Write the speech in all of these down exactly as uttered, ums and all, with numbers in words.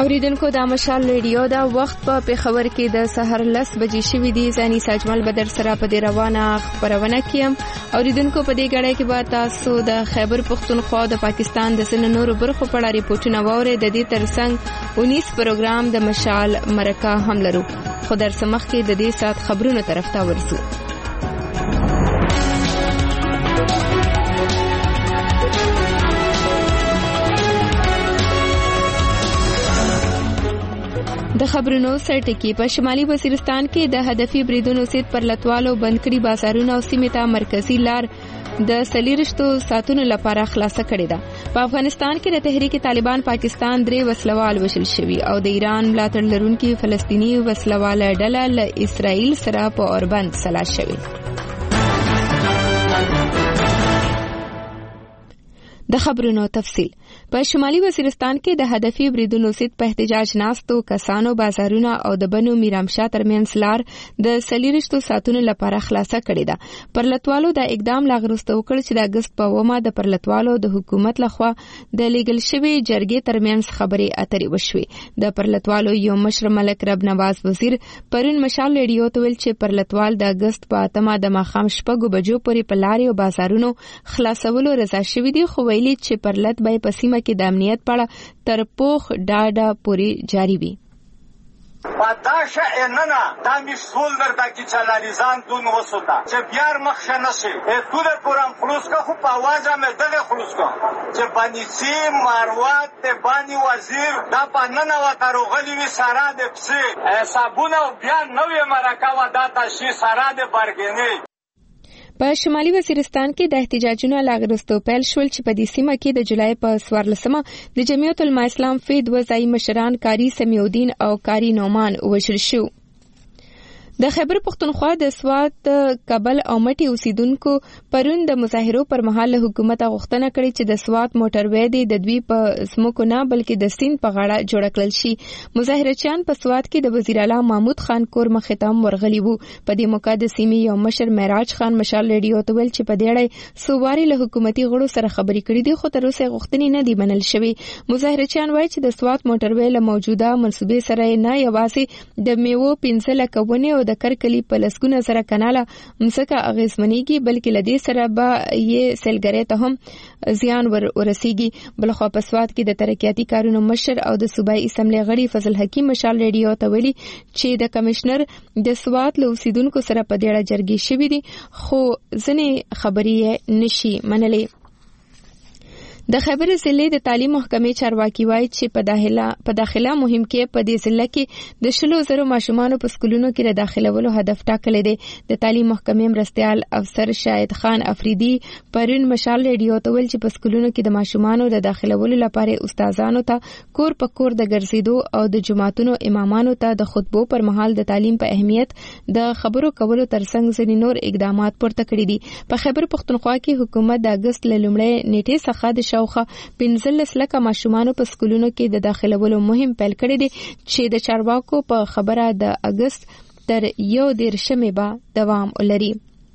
اوریدونکو د مشال ریډیو دا وخت په پیښور کې د سحر لس بجې شوې دي. ځاني ساجمل بدر سره په دې روانه خبرونه کیم. اوریدونکو په دې غړې کې به تاسو د خیبر پختونخوا د پاکستان د سن نورو برخو په اړه ریپورتونه واورئ. د دې ترڅنګ اونیس پروګرام د مشال مرکه هم لرو. خو در سمخ کې د دې سات خبرونو طرف ته ورسو. د خبرونو سرټکی په شمالي وزیرستان کې د هدفي بریدونو سید پر لټوالو بند کړي بازارونه او سیمه ته مرکزی لار د سلیرشتو ساتونو لپاره خلاصه کړې ده. په افغانستان کې د تحریک طالبان پاکستان درې وسلوال وشل شوي او د ایران ملاتړ لرونکي فلسطینی وسلوال ډله له اسرائیل سره په اوربند سلا شوي. د خبرونو تفصیل په شمالي وزیرستان کې د هدفي بریدونو سید په احتجاج ناستو کسانو بازارونه او د بنو میرامشاه ترمنځ لار د سلیرشتو ساتونو لپاره خلاصه کړې ده. پرلتوالو د اقدام لاغرسته وکړ چې د اگست په اومه د پرلتوالو د حکومت لخوا د لیګل شوی جرګې ترمنځ خبرې اترې وشوي. د پرلتوالو یو مشر ملک رب نواز وزیر پرون مشال ریډیو ته ویل چې پرلتوال د اگست په اتمه د ماښام شپږو بجو پورې په لارې او بازارونو خلاصولو رضا شوي دي، خو ویلي چې پرلت به په سیمه کې د امنیت په اړه تر پوخ ډاډه پورې جاری وي. پاداشه اننا دا مسئول در باقی چلاریزان دون وسوتا چه بیار مخشه نشی تو در پورم خلوص که خوب آوازه میں دغه خلوص که چه بانیسی ماروات ده بانی وزیر دا پا ننا و تروغلی وی سارا ده پسی حسابونه و بیان نوی مرکه و دا تاشی سارا ده برگینی. په شمالي وزیرستان کې د احتجاجونو لاغرستو پیل شول چې په دې سیمه کې د جولای په څوارلسمه د جمعیت العلماء اسلام فید وزای مشران کاری سمیودین او کاری نومان وشل شو. د خیبر پختونخوا د سوات کابل او مټي اوسیدونکو پرون د مظاهرو پر مهال حکومت غوښتنه کړې چې د سوات موټروي د دوی په سمکو نه بلکې د سین په غاړه جوړ کړل شي. مظاهرچیان په سوات کې د وزیر اعلی محمود خان کور مخې ته ورغلي وو. په دې موقع د سیمې یو مشر معراج خان مشال ریډیو ته ویل چې په دې اړه سوواري له حکومتي غړو سره خبرې کړې دي، خو تر اوسه غوښتنې نه دي منل شوې. مظاهرچیان وایي چې د سوات موټروي له موجوده منصوبې سره نه یوازې د میوو پنځه لکه ونې او د کرکلی په لسګونه سره کاناله مڅکه اغیزمنېږي، بلکې لدې سره به یې سیلګری ته هم زیان ور ورسیږي. بلخوا په سوات کې د ترقیاتي کارونو مشر او د صوبایي اسمبلی غړي فضل حکیم مشال ریډیو ته ویلي چې د کمشنر د سوات له اوسیدونکو سره په دې اړه جرګې شوې دي، خو ځینې خبرې نشي منلې. د خیبر ضلع د تعلیم محکمې چارواکي وایي چې په داخله په داخله مهم کې په دې ضلع کې د شلو زرو ماشومانو په سکولونو کې د داخلولو هدف ټاکلی دی. د تعلیم محکمې مرستيال افسر شاهد خان افریدي پرون مشال ریډیو ته ویل چې په سکولونو کې د ماشومانو د داخلولو لپاره استادانو ته کور په کور د ګرځېدو او د جماعتونو امامانو ته د خطبو پر مهال د تعلیم په اهمیت د خبرو کولو ترڅنګ ځینې نور اقدامات پورته کړي دي. په خیبر پختونخوا کې حکومت د اگست له لومړۍ نیټې څخه د شاوخه پنځلس لکه ماشومانو په سکولونو کې د داخلولو مهم پیل کړی دی چې د چارواکو په خبره د اگست تر یو دیرشمې به دوام ولري.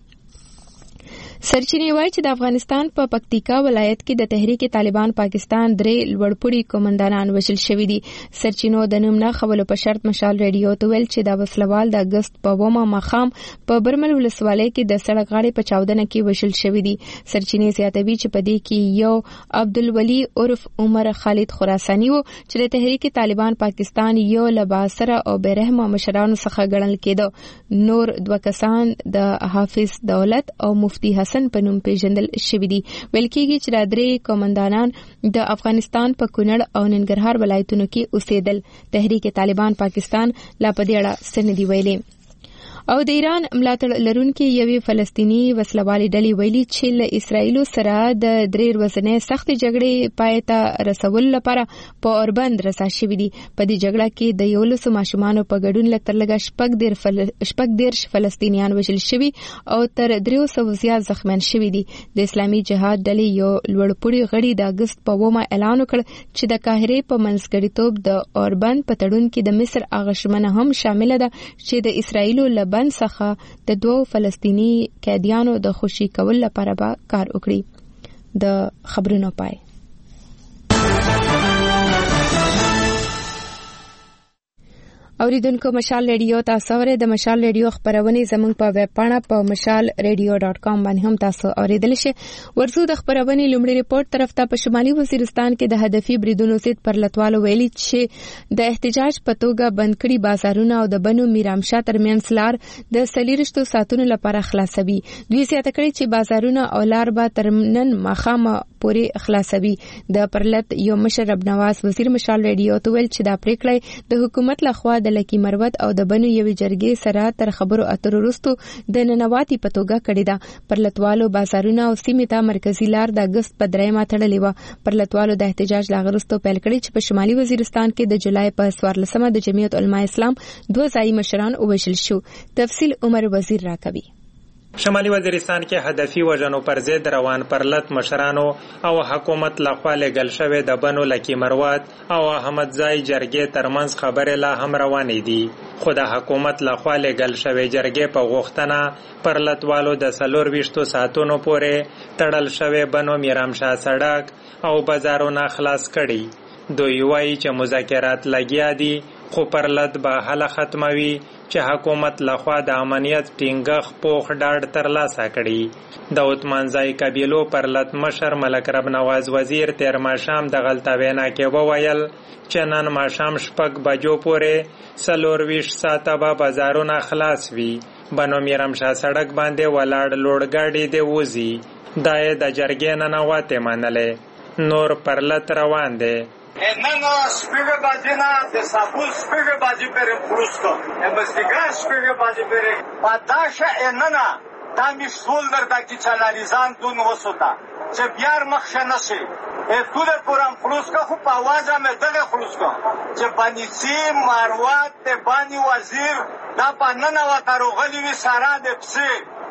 سرچینې وایي چې د افغانستان په پکتیکا ولایت کې د تحریک طالبان پاکستان درې لوړپوړي قومندانان وشل شوي دي. سرچینو د نوم نه خبرو په شرط مشال ریډیو ته ویل چې دا وسلوال د اگست په اومه ماښام په برمل ولسوالۍ کې د سړک غاړې په چاودنه کې وشل شوي دي. سرچینې زیاتوي چې په دې کې یو عبدالولي عرف عمر خالد خراساني وو چې د تحریک طالبان پاکستان یو لباسره او بیرحمه مشرانو څخه ګڼل کېده. نور دوه کسان د حافظ دولت او مفتی حسن په نوم پیژندل شوی دي. ویل کېږي چې دا درې قومندانان د افغانستان په کونړ او ننګرهار ولایتونو کې اوسېدل. تحریک طالبان پاکستان لا په دې اړه څه نه دي ویلي. او د ایران ملاتړ لرونکي یوې فلسطینی وسلوالې ډلې ویلي چې له اسرایل سره د درې ورځې سخت جګړې پای ته رسول لپاره په اوربند رسا شوې دي. په دې جګړه کې د یولسو ماشومانو په ګډون لتر لګا شپږ ډیر فل... شپږ ډیر فلسطینیان وژل شوي او تر دریو سو زیات زخمیان شوي دي. د اسلامي جهاد ډلې یو لوړپوړي غړي د اگست په اومه اعلان وکړ چې د قاهره په منځګړیتوب د اوربند په تړون کې د مصر اغشمنه هم شامل ده چې د اسرایلو بند څخه د دوو فلسطینی قیدیانو د خوشي کول لپاره به کار وکړي. د خبرونو پای اوریدونکو مشال ریډیو تاسو اورئ د مشال ریډیو خبرونه زموږ په ویب پاڼه په مشال ریډیو ډاٹ کام باندې هم تاسو اوریدل شئ. ورزو د خبرونه لومړی ریپورت طرف ته په شمالي وزیرستان کې د هدفي بریدونو ضد پر لټوالو ویلي چې د احتجاج په توګه بند کړي بازارونه او د بنو میرامشاه ترمنځ لار د سلیرشتو ساتونو لپاره خلاصوي. دوی زیاته کړي چې بازارونه او لار به تر نن ماښام پورې خلاصوي. د پرلط یو مشر نواز وزیر مشال ریډیو ته ویل چې دا پریکړه د حکومت لخوا د لکی مروت او د بنو یوې جرګې سره تر خبرو اترو وروسته د ننواتي په توګه کړې ده. پرلطوالو بازارونه او سیمې ته مرکزی لار د اگست په دریمه تړلې وه. پرلطوالو د احتجاج لاغرستو پیل کړی چې په شمالي وزیرستان کې د جولای په څوارلسمه د جمعیت علماء اسلام دوه ځایي مشران ووژل شو. تفصیل عمر وزیر راکوي. شمالي وزیرستان کې هدفي وژنو پر ضد روان پرلط مشرانو او حکومت لخوا لګل شوی د بنو لکی مروت او احمد زای جرګې ترمنځ خبرې لا هم روانې دي. خو د حکومت لخوا لګل شوی جرګې په غوښتنه پرلطوالو د څلور ویشتو ساعتونو پورې تړل شوی بنو میرامشاه سړک او بازارونه خلاص کړي. دوی وایي چې مذاکرات لګیا دي خو پرلط به حل ختموي چې حکومت لخوا د امنیت ټینګښ پوخ ډاډ ترلاسه کړي. د عثمانزای قبیلو پرلط مشر ملک رب نواز وزیر تیر ماښام د غلطه وینا کې وویل چې نن ماښام شپږ بجو پورې څلور ویشت ساعته به بازارونه خلاص وي. بنو میرامشاه سړک باندې ولاړ لوړګاډي دې وځي. دا یې د جرګې ننواتې منلې. نور پرلط روان دی. Nana spige bazina de sapul spige bazi pere prusko. E măstigan spige bazi pere. Padașa e nana. Da miștul dar dacă chalalizan dun osuta. Ce biar măxenăsi. E tu de puram prusko cu pawaza me dăle prusko. Ce banici marwat de bani wazir. Da pa nana watarogali vi sara de psi.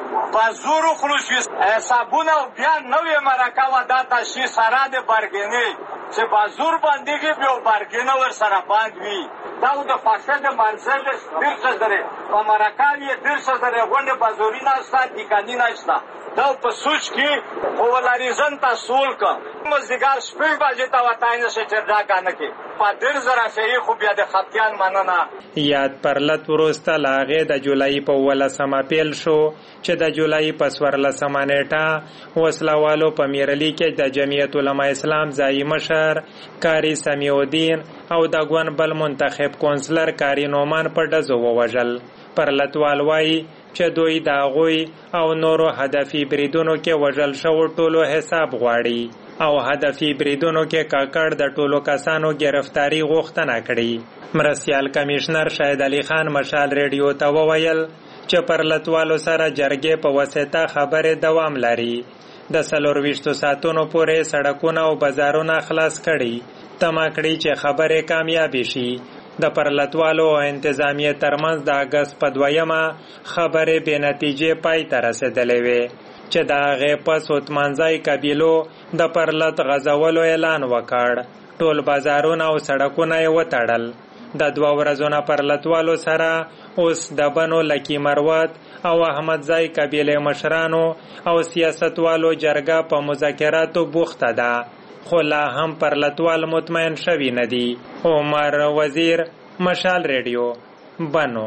Bazuru khulusi. E sabuna bia novi marakawa data și sara de bargeni. چې بازور باندې کې به بارګینه ور سره باندې دا د فاشه د منځل ډیر څه درې په مرکاوی ډیر څه درې غونډه بازورینا ستاسو د کانی نشته دا په سوچ کې هولاریزن تاسول کا مزګار سپیډ باندې تا وتاینه چې دا کنه کې په ډیر زرا شي خو بیا د خپل مننه. یاد پرلط ورسته لاغه د جولای په ولسمه پیل شو چې د جولای په څوارلسمه نیټه وسلوالو په میرلی کې د جمعیت علماء اسلام ځای مشر کاری سمیع الدین او د ګون بل منتخب کونسلر کاری نومان په ډزو ووژل. پرلطوال وایي چې دوی د هغوی او نورو هدفي بریدونو کې وژل شوو ټولو حساب غواړي او هدفي بریدونو کې کاکړ د ټولو کسانو گرفتاری غوښتنه کړې. مرستیال کمشنر شاهد علي خان مشال ریډیو ته وویل چې پرلطوالو سره جرګې په واسطه خبرې دوام لري. د څلور ویشتو ساعتونو پورې سړکونه او بازارونه خلاص کړي. تمه کړي چې خبرې کامیابې شي. د پرلطوالو او انتظامیه ترمنځ د اگست په دویمه خبرې بې نتیجې پای ته رسېدلې وې چې د هغې پس عثمانزای قبیلو د پرلط غځولو اعلان وکړ. ټول بازارونه او سړکونه یې وتړل. د دوه ورځو نه پرلطوالو سره اوس د بنو لکی مروت او احمدزای قبیلې مشرانو او سیاستوالو جرګه په مذاکراتو بوخته ده خو لا هم پرلطوال مطمئن شوي نه دي. عمر وزیر مشال ریډیو بنو.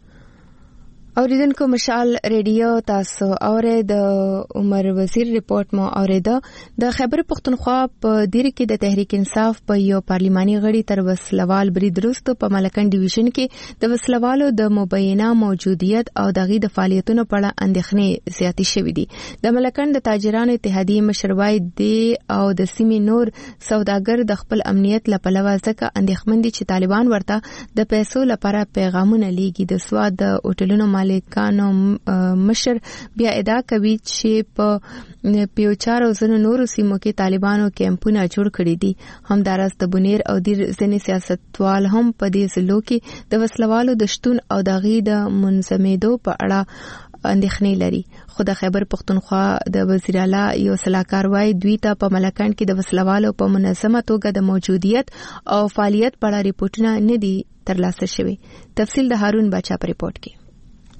اوریدونکو مشال ریډیو تاسو اورئ د عمر وزیر ریپورت مو اوریده. د خیبر پختونخوا په دیر کې د تحریک انصاف په یو پارلیماني غړي تر وسلوال برید وروسته په ملکن ډیویژن کې د وسلوالو د مبینه موجودیت او دغه د فعالیتونو په اړه اندېښنې زیاتې شوې دي. د ملکن د تاجرانو اتحادیې مشروای دی او د سیمې نور سوداګر د خپل امنیت لپاره ځکه اندېښمن دي چې طالبان ورته د پیسو لپاره پیغامونه لیږي. د سواد د هوټلونو مالکانو مشر بیا ادعا کوي چې په پیوچار او ځینو نورو سیمو کې طالبانو کیمپونه جوړ کړي دي. همداراز د بونیر او دیر ځینې سیاستوال هم په دې ضلعو کې د وسلوالو د شتون او د هغې د منظمېدو په اړه اندېښنې لري. خو د خیبر پختونخوا د وزیر اعلی یو سلاکار وایي دوی ته په ملکن کې د وسلوالو په منظمه توګه د موجودیت او فعالیت په اړه ریپورټونه نه دي ترلاسه شوي. تفصیل د هارون باچا په ریپورت کې.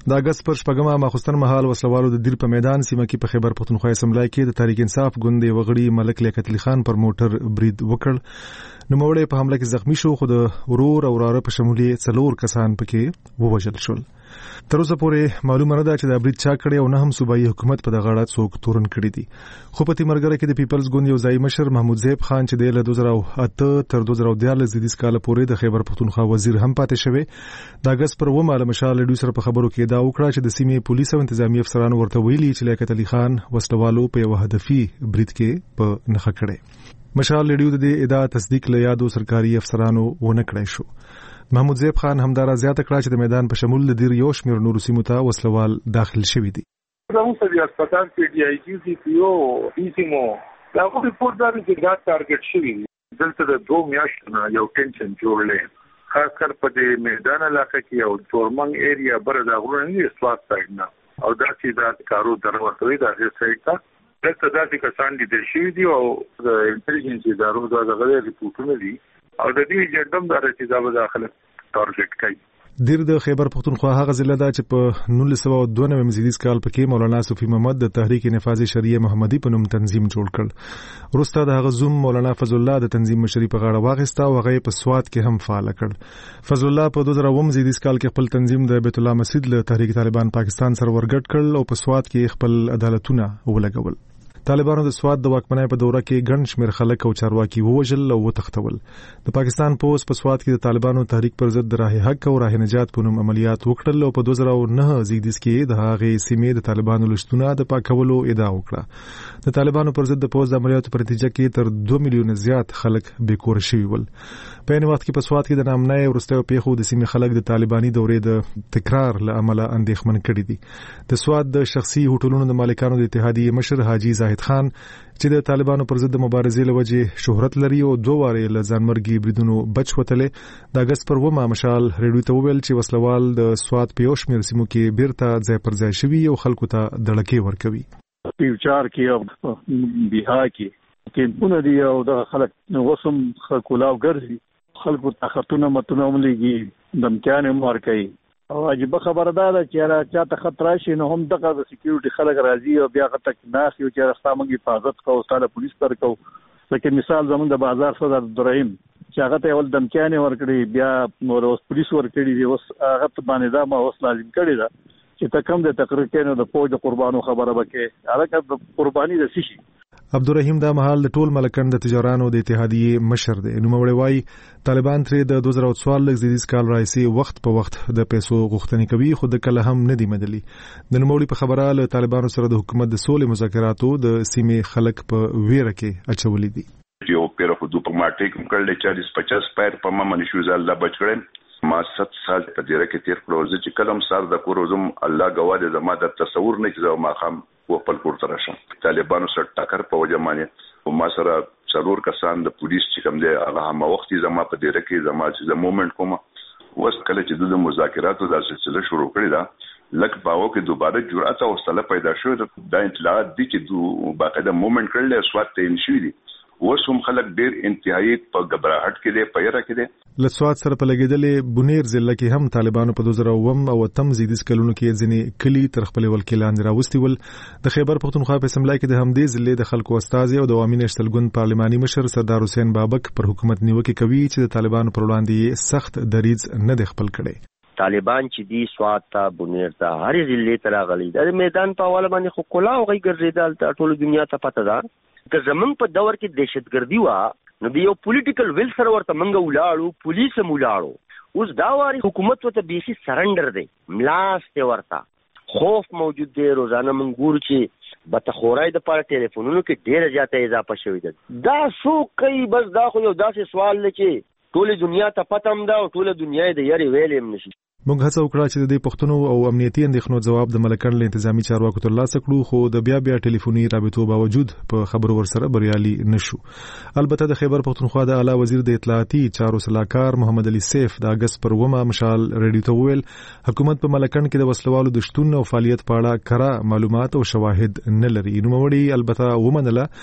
د اگست پر شپږمه ماخوستن مهال وسلوالو د دیر په میدان سیمه کې په خیبر پختونخوا اسمبلی کې د تحریک انصاف ګوند وغړي ملک لیاقت علي خان پر موټر برید وکړ. نوموړی په حمله کې زخمی شو خو د ورور او وراره په شمول څلور کسان پکې ووژل شول. تر اوسه پورې معلومه نه ده چې دا برید چا کړی او نه هم صوبایي حکومت په دغه اړه څوک تورن کړی دي. خو په تیمرګره کې د پیپلز ګوند یو ځای مشر محمود زیب خان چې د دوه زره اته تر دوه زره دیارلس زیدیز کال پورې د خیبر پختونخوا وزیر هم پاتې شوی. د اگست پر اووه له مشال لډو سره په خبرو کې دا وکړه چې د سیمې پولیس او انتظامی افسرانو ورته ویلي چې لیاقت علي خان وسلوالو په یو هدفي برید کې په نخښه کړی. مشال لډو د ادعا تصدیق له یادو سرکاري افسرانو ونه کړی شو. محمود زیب خان همدارا زیاته کړه چې د میدان په شمول د دیر یو شمېر نورو سیمو ته وسلوال داخل شوي دي. زموږ په هسپتال کې ډي آی جی سی پی او ډي سیمو دا په ریپورت باندې چې دا ټارګټ شوی دلته د دوه میاشتو نه یو ټینشن جوړلې خاص کر په دې میدان علاقه کې او تورمنګ ایریا بر د غرونو نه سواد سایډ نه او دا چې دا کارو دروازه دا هي سایډ ته دلته داسې کسان دي د شي دي او د انټيليجنس ادارو دا غوړي ریپورتونه دي او د دې جډم دا چې دا به داخله ټارګټ کوي. دیر د خیبر پختونخوا هغه ضلع ده چې په نولس سوه دوه نوي مزیدیز کال پکې مولانا صوفي محمد د تحریک نفاذ شریعه محمدي په نوم تنظیم جوړ کړ. وروسته د هغه زوم مولانا فضل الله د تنظیم مشري په غاړه واغسته او هغه په سواد کې هم فعال کړ. فضل الله په دوه زره اووه مزیدیز کال کې خپل تنظیم د بیت الله مسجد له تحریک طالبان پاکستان سره ورګډ کړ او په سواد کې خپل عدالتونه ولګول. طالبانو د سواد د واکمنۍ په دوره کې ګڼ شمېر خلک او چارواکي ووژل او وتښتول. د پاکستان پولیس په سواد کې د طالبانو تحریک پر ضد د راه حق او راه نجات په نوم عملیات وکړل او په دوه زره نهه زیږدیز کې د هغې سیمې د طالبانو لشتونه د پاکولو ادعا وکړه. د طالبانو پر ضد د پولیس د عملیاتو په نتیجه کې تر دوه میلیونه زیات خلک بېکوره شوي ول. په یوه وخت کې په سواد کې د نامنۍ وروستیو پیښو د سیمې خلک د طالباني دورې د تکرار له امله اندېښمن کړي دي. د سواد د شخصي هوټلونو د مالکانو د اتحادیې مشر حاجي زاهد خان چې د طالبانو پر ضد مبارزې له وجې شهرت لري او دوه وارې له ځانمرګي بریدونو بچ وتلې د اګست پر اووه مشال ریډیو ته وویل چې وسلوال د سواد په یو شمېر سیمو کې بیرته ځای پر ځای شوي او خلکو ته دړکې ورکوي. پیوچار کې او بها کې کیمپونه دي او د خلک وسم خلاو ګرځي خلکو ته خطونه متونه وملېږي دمکیان هم ورکوي او عجیبه خبره دا ده چې چاته خطر راشي نو هم دغه د سکیورټي خلک راځي او بیا غته ناس یو چې راستا موږ حفاظت کوو ستاره پولیس تر کوو. لکه مثال زمونږ د بازار صدر عبدالرحیم چې هغه ته ول دمکیان ورکړي بیا نور اوس پولیس ورکړي دي اوس هغه ته باندې دا ما اوس لازم کړی دا چې تکم د تقریر کینو د فوج قربانو خبره وکړي هغه د قرباني د سشي. عبدالرحیم دا مهال د ټول ملکن د تجارانو د اتحادیې مشر دی. نوموړی وایي طالبان ترې د دوه زره څوارلس زیږدیز کال راهیسې وخت په وخت د پیسو غوښتنې کوي خو د کله هم نه دی مدلي. د نوموړي په خبره له طالبانو سره د حکومت د سولې مذاکراتو د سیمې خلک په ویره کې اچولي دي. یو پیر خو ډیپلوماټیک کړل چالیس پچاس پیر په ما منشو الله بچ کړم ما ست سال په دې کې تیر کړو چې کلم سر د کوروزم الله غواړي زما د تصور نه چې ما خام و خپل کور ته راشم. طالبانو سره ټاکر په وجه باندې او ما سره څلور کسان د پولیس چې کوم دی هغه هم وخت زما په دې کې زما چې د مومنت کوم وس کله چې د مذاکراتو د سلسله شروع کړی دا لکه باو کې دوباره جرأت او حوصله پیدا شوه د اطلاعات دي چې دو باقاعده مومنت کړل سواد ته انشوي دي وسوم خلک ډیر انتهایی په غبرهټ کې دي پیره کې دي. لسواد سره په لګیدلې بونیر ضلع کې هم طالبانو په دوه زره اووه او اتم زیږدیز کلونو کې ځینې کلی تر خپل ولکلان راوستي ول. د خیبر پختونخوا په اسمبلی کې د همدې ضلع د خلکو استازي او د عوامي نشتل ګوند پارلماني مشر سردار حسین بابک پر حکومت نیوکه کوي چې د طالبانو پر وړاندې سخت دریځ نه دی خپل کړی. طالبان چې دی سواد ته بونیر ته هر ضلع ته راغلي د میدان په حواله باندې خو کلا او غي ګرځیدل ته ټول دنیا ته پته ده که زمون په دور کې دهشتګردي وا نو د یو پولیټیکل ویل سره ورته منګه ولاړو پولیس هم ولاړو اوس دا واري حکومت ته بیخي سرندر دی ملاسته ورته خوف موجود دی روزانه منګور چې بتخورای د پاره ټلیفونونو کې ډیره زیاته اضافه شوې ده دا شو کوي بس دا خو یو داسې سوال دی چې ټول دنیا ته پتم ده او ټول دنیا د یاري ویلې هم نشي. موږ هڅه وکړه چې د دې پښتنو او امنیتي اندېښنو ځواب د ملکن له انتظامی چارواکو ترلاسه کړو خو د بیا بیا ټلیفوني رابطو باوجود په خبرو ورسره بریالي نشو. البته د خیبر پختونخوا د اعلی وزیر د اطلاعاتي چارو سلاکار محمد علي سیف د اگست پر اووه مشال ریډیو ته وویل حکومت په ملکن کې د وسلوالو د شتون او فعالیت په اړه کره معلومات او شواهد نه لري. نوموړي البته ومنله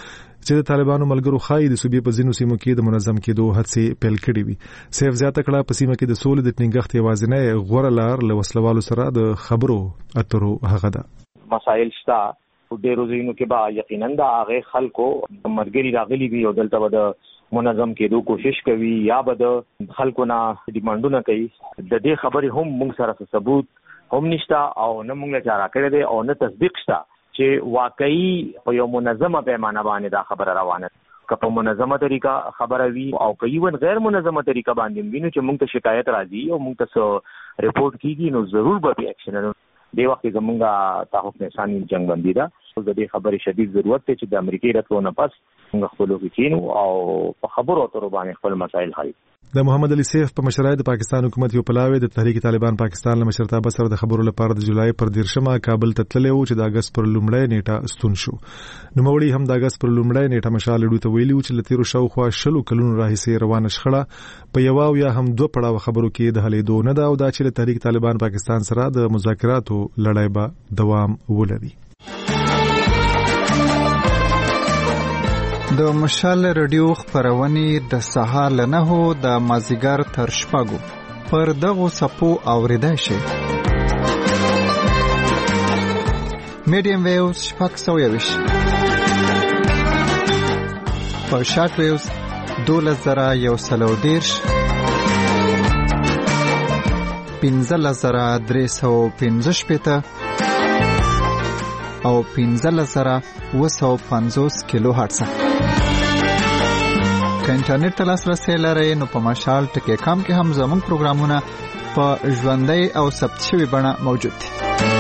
چې د طالبانو ملګرو خای د صوبې په ځینو سیمو کې د منظم کېدو هڅې پیل کړې وي. سیف زیاته کړه په سیمه کې د سولې د ټینګښت یوازینی غوره لار له وسلوالو سره د خبرو اترو هغه ده. مسائل شته ډېرو ځایونو کې به یقینا د هغه خلکو مرګري راغلي وي او دلته به د منظم کېدو کوشش کوي یا به د خلکو نه ډیمانډونه کوي. د دې خبرې هم موږ سره ثبوت هم نشته او نه موږ له چاره کړی دی او نه تصدیق شته چې واقعي په یو منظمه پیمانه باندې دا خبره روانه ده. که په منظمه طریقه خبره وي او که یو غیر منظمه طریقه باندې وینو چې موږ ته شکایت راځي او موږ ته ریپورت کیږي نو ضرور به اکشن دی. وخت زمونږه تحقیق نشانی جنگ بندي ده. د دې خبرې شدید ضرورت دی چې د امریکای راتلو نه پس موږ خپل وکینو او په خبرو اترو باندې خپل مسایل حل. د محمد علي سیف په مشرۍ د پاکستان حکومت یو پلاوی د تحریک طالبان پاکستان له مشرتابه سره د خبرو لپاره د جولای پر دیرشمه کابل ته تللی و چې د اگست پر لومړۍ نیټه ستون شو. نوموړي هم د اگست پر لومړۍ نیټه مشال ډو ته ویلي و چې لتیرو شاوخوا شلو کلونو راهیسې روانه شخړه په یو او یا هم دوه پړاو خبرو کې د حلېدو نه ده او دا چې د تحریک طالبان پاکستان سره د مذاکراتو لړۍ به دوام ولري. د مشال رادیو خبرونه د سهار له نهو د مازیګر تر شپږو پر دغو صفو اوریدای شي. میډیم ویوز شپږ سوه یویش په شارټ ویوز دولس زره یو سل او دیرش پنځلس زره درې سوه پنځه شپېته او پنځلس زره اوه سوه پنځوس کیلو هرتز. که انټرنیټ ته لاسرسی لرئ نو په مشال ټکی کام کې هم زموږ پروګرامونه په ژوندۍ او ثبت شوي بڼه موجود دي.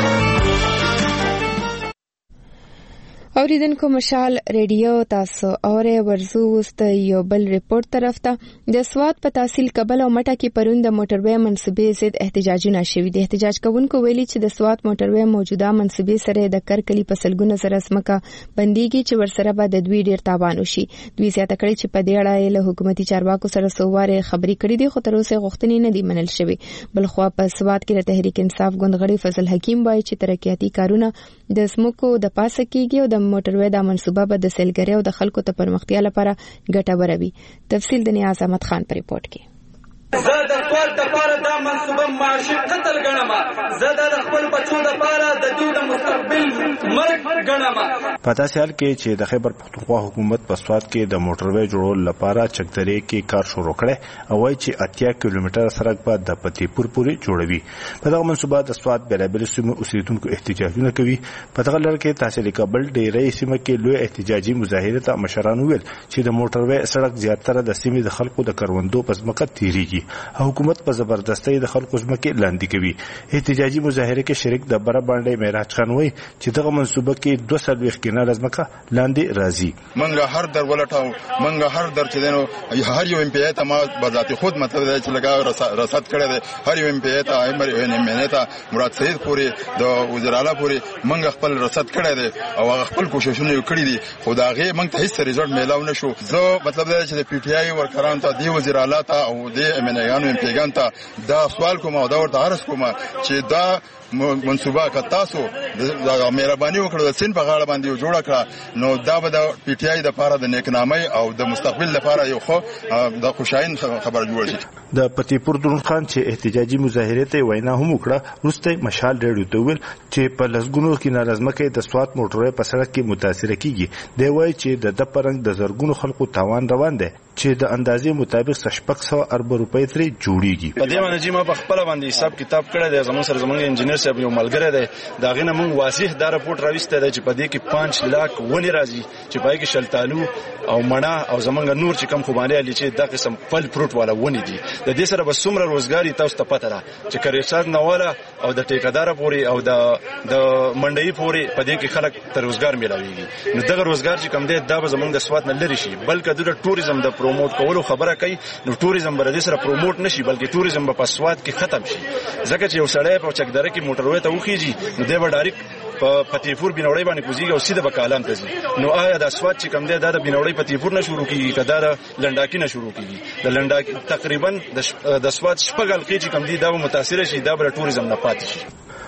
اوریدونکو مشال ریډیو تاسو اورئ. ورزو وست یو بل ریپورت طرف ته د سواد په تحصیل کابل او مټه کې پرون د موټروي منصوبې ضد احتجاجونه شوي دي. احتجاج کوونکو ویلي چې د سواد موټروي موجوده منصوبې سره د کرکلی په سلګونه زره ځمکه بنديږي چې ورسره به د دوی ډیر تاوان وشي. دوی زیاته کړي چې په دې اړه له حکومتي چارواکو سره سوواره خبري کړې دي خو تر اوسه غوښتنې نه دي منل شوي. بل خو په سواد کې د تحریک انصاف ګوندغړي فضل حکیم وایي چې ترقیاتي کارونه د ځمکو د پاسه کیږي او د موټروي د منصوبه به د سیلګری او د خلکو ته پرمختیا لپاره ګټوره وي. تفصیل د نیاز احمد خان په ریپورت کې. زه د خپل لپاره دا منصوبه معاشي قتل ګڼم. زه د خپل بچو لپاره د دوی د مستقبل مرګ ګڼم. په داسې حال کې چې د خیبر پختونخوا حکومت په سواد کې د موټروي جوړولو لپاره چکدرې کې کار شروع کړي او وايي چې اتیا کیلومتره سړک به د پتیپور پورې جوړوي. په دغه منصوبه د سواد بېلابېلو سیمو اوسېدونکو احتجاجونه کوي. په دغه لړ کې تحصیل کابل ډېرې سیمه کې لوی احتجاجي مظاهره ته مشران ویل چې د موټروي سړک زیاتره د سیمې د خلکو د کروندو په ځمکه تیریږي. حکومت په زبردستۍ د خلکو ځمکې لاندې کوي. احتجاجي مظاهره کې شریک د بره باندې معراج خان وایي چې دغه منصوبه کې دوه څلوېښت کناله ځمکه لاندې راځي. منګه هر در ولټاو منګه هر در چې دینو هر یو ام پی ای ته ما بذات خود مطلب دی چې لګا رصد کړی دی. هر یو ام پی ای ته امر ام ای ته مراد سید پوری د وزراله پوری منګه خپل رصد کړی دی او هغه خپل کوششونه کړی دي خو دا غي منګ ته هیڅ ریزلټ میلاو نشو. زه مطلب دی چې د پی ټی آی ورکران ته دی وزراله ته او د ام ان ایانو پیغام ته دا سوال کوم او دا ورته عرض کوم چې دا منصوبه که تاسو د مهرباني وکړو د سین په غاړه باندې جوړ کړه نو دا به د پی ټی آی د لپاره د نیکنامۍ او د مستقبل لپاره یو خو د خوشاین خبر جوړ شي. د پتیپور درون خان چې احتجاجي مظاهره ته وینا هم وکړه وروسته مشال ریډیو ته ویل چې په لسګونو کې نارضمکه د سواد موټروي په سړک کې متاثر کیږي. دی وایي چې د د پرنګ د زرګونو خلکو تاوان روان دی چې د اندازې مطابق شپږ سوه ارب روپۍ ترې جوړیږي. په دې باندې چې ما په خپل باندې حساب کتاب کړی دی زموږ سره زموږ انجنیر صاحب یو ملګری دی دا غینه موږ واضح دا رپورټ راوسته دی چې په دې کې پنځه لاک ونی راځي چې پای کې شلتالو او مڼه او زمونږ نور چې کم خوبانه علي چې دا قسم فل فروټ والا ونی دي. د دې سره به څومره روزګاری تاسو ته پته ده چې کریساد نواله او د ټیکادار پوري او د د منډي پوري په دې کې خلک تر روزګار ملويږي. نو دغه روزګار چې کم دی دا به زمونږ د سواد نه لري شي بلکې د ټوریزم د پروموټ کولو خبره کوي. نو ټوریزم بر دې سره پروموټ نشي بلکې ټوریزم په سواد کې ختم شي ځکه چې یو سړی په چکدره کې موټروي ته وخیږي نو دی به ډایرک په پتیپور بنوړی باندې کوزیږي او سیده به کالام ته ځي. نو آیا د سواد چې کم دی دا د بنوړی پتیپور نه شروع کیږي کدا د لنډاکی نه شروع کیږي. د لنډاکی تقریبا د سواد شپږ حلقې چې کم دی دا به متاثر شي دا به ټوریزم نه پاتې شي.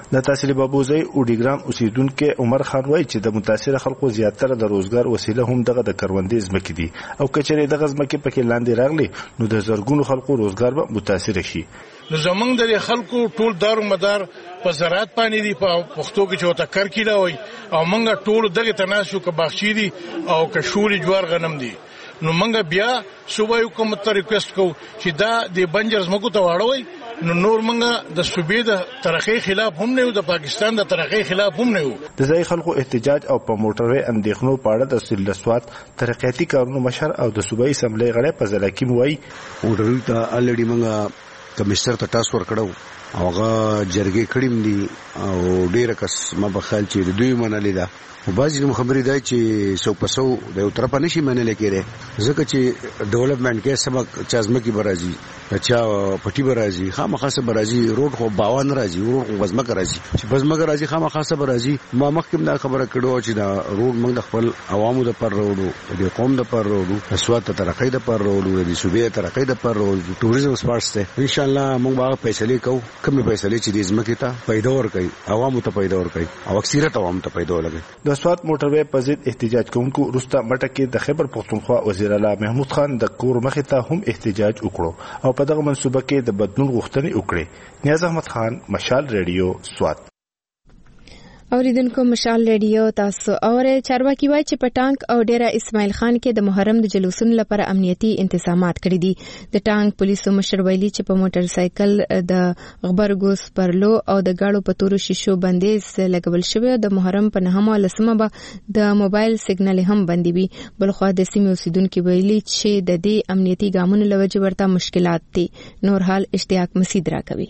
د تحصیل بابوزي اوډیګرام اوسیدونکو عمر خان وایي چې د متاثر خلکو زیاتره د روزګار وسیله هم دغه د کروندې ځمکې دي او کچېرې دغه ځمکې پکې لاندې راغلي نو د زرګونو خلکو روزګار به متاثر شي. نو زمونږ د خلکو ټول دارو مدار په زراعت باندې دي، په پښتو کې چوته کرکیلا وای او موږ ټول دغه تناسو کې باغچې دي او کشوري جوار غنم دي. نو موږ بیا صوبایي حکومت ته ریکوست کوو چې دا د بنجر ځمکو ته واړوي. نو نور موږ د صوبې د ترقۍ خلاف هم نه یو، د پاکستان د ترقۍ خلاف هم نه یو. د ځای خلکو احتجاج او په موټروي اندېښنو په اړه د سیل لسوات ترقیاتي کارونو مشر او د صوبایي اسمبلی غړی په ځلکی موي موټروي ته الډي موږ کمشنر ته ټاس ور کړو او هغه جرګې کړیم دي او ډیره کس ما بخال چې دوی منلې ده. وبازي خبرې ده چې سو پسو د یو طرف نشي منلې کېره ځکه چې ډیولپمنٹ کې سبق چازمه کې برازي اچھا پټي برازي خامخاسه برازي روډ خو باوان راځي روډ خو بزمه راځي چې بزمه راځي خامخاسه برازي. ما مخکې دا خبره کړو چې دا روډ موږ د خپل عوامو د پر روډو د قوم د پر روډو اسوات ته ترقې د پر روډو د صوبې ترقې د پر روډو ټوریزم سپارټس ته ان شاء الله موږ به فیصله کوو کومه فیصله چې د ځمکې ته پیدا ور کوي عوامو ته پیدا ور کوي او اکثریت عوام ته پیدا لګي. د سوات موټروي په ضد احتجاج کوونکو رستا مټه کې د خیبر پختونخوا وزیر اعلی محمود خان د کور مخې ته هم احتجاج وکړو او په دغه منصوبه کې د بدلون غوښتنې وکړې. نیاز احمد خان، مشال ریډیو، سوات. اوریدونکو مشال ریډیو تاسو اور چارواکي وایي چې په ټانک او ډیره اسماعیل خان کې د محرم د جلوسونو لپاره امنیتي انتظامات کړی دي. د ټانک پولیسو مشر ویلي چې په موټر سایکل د غبرګوس پرلو او د گاړو په تورو شیشو بندیز لګول شوی. د محرم په نهمه لسمه به د موبایل سیګنال هم بندي وي. بلخو د سیمې اوسیدونکو ویلي چې د دې امنیتي ګامونو لوجه ورته مشکلات دي. نور حال اشتیاق مسید راکوي.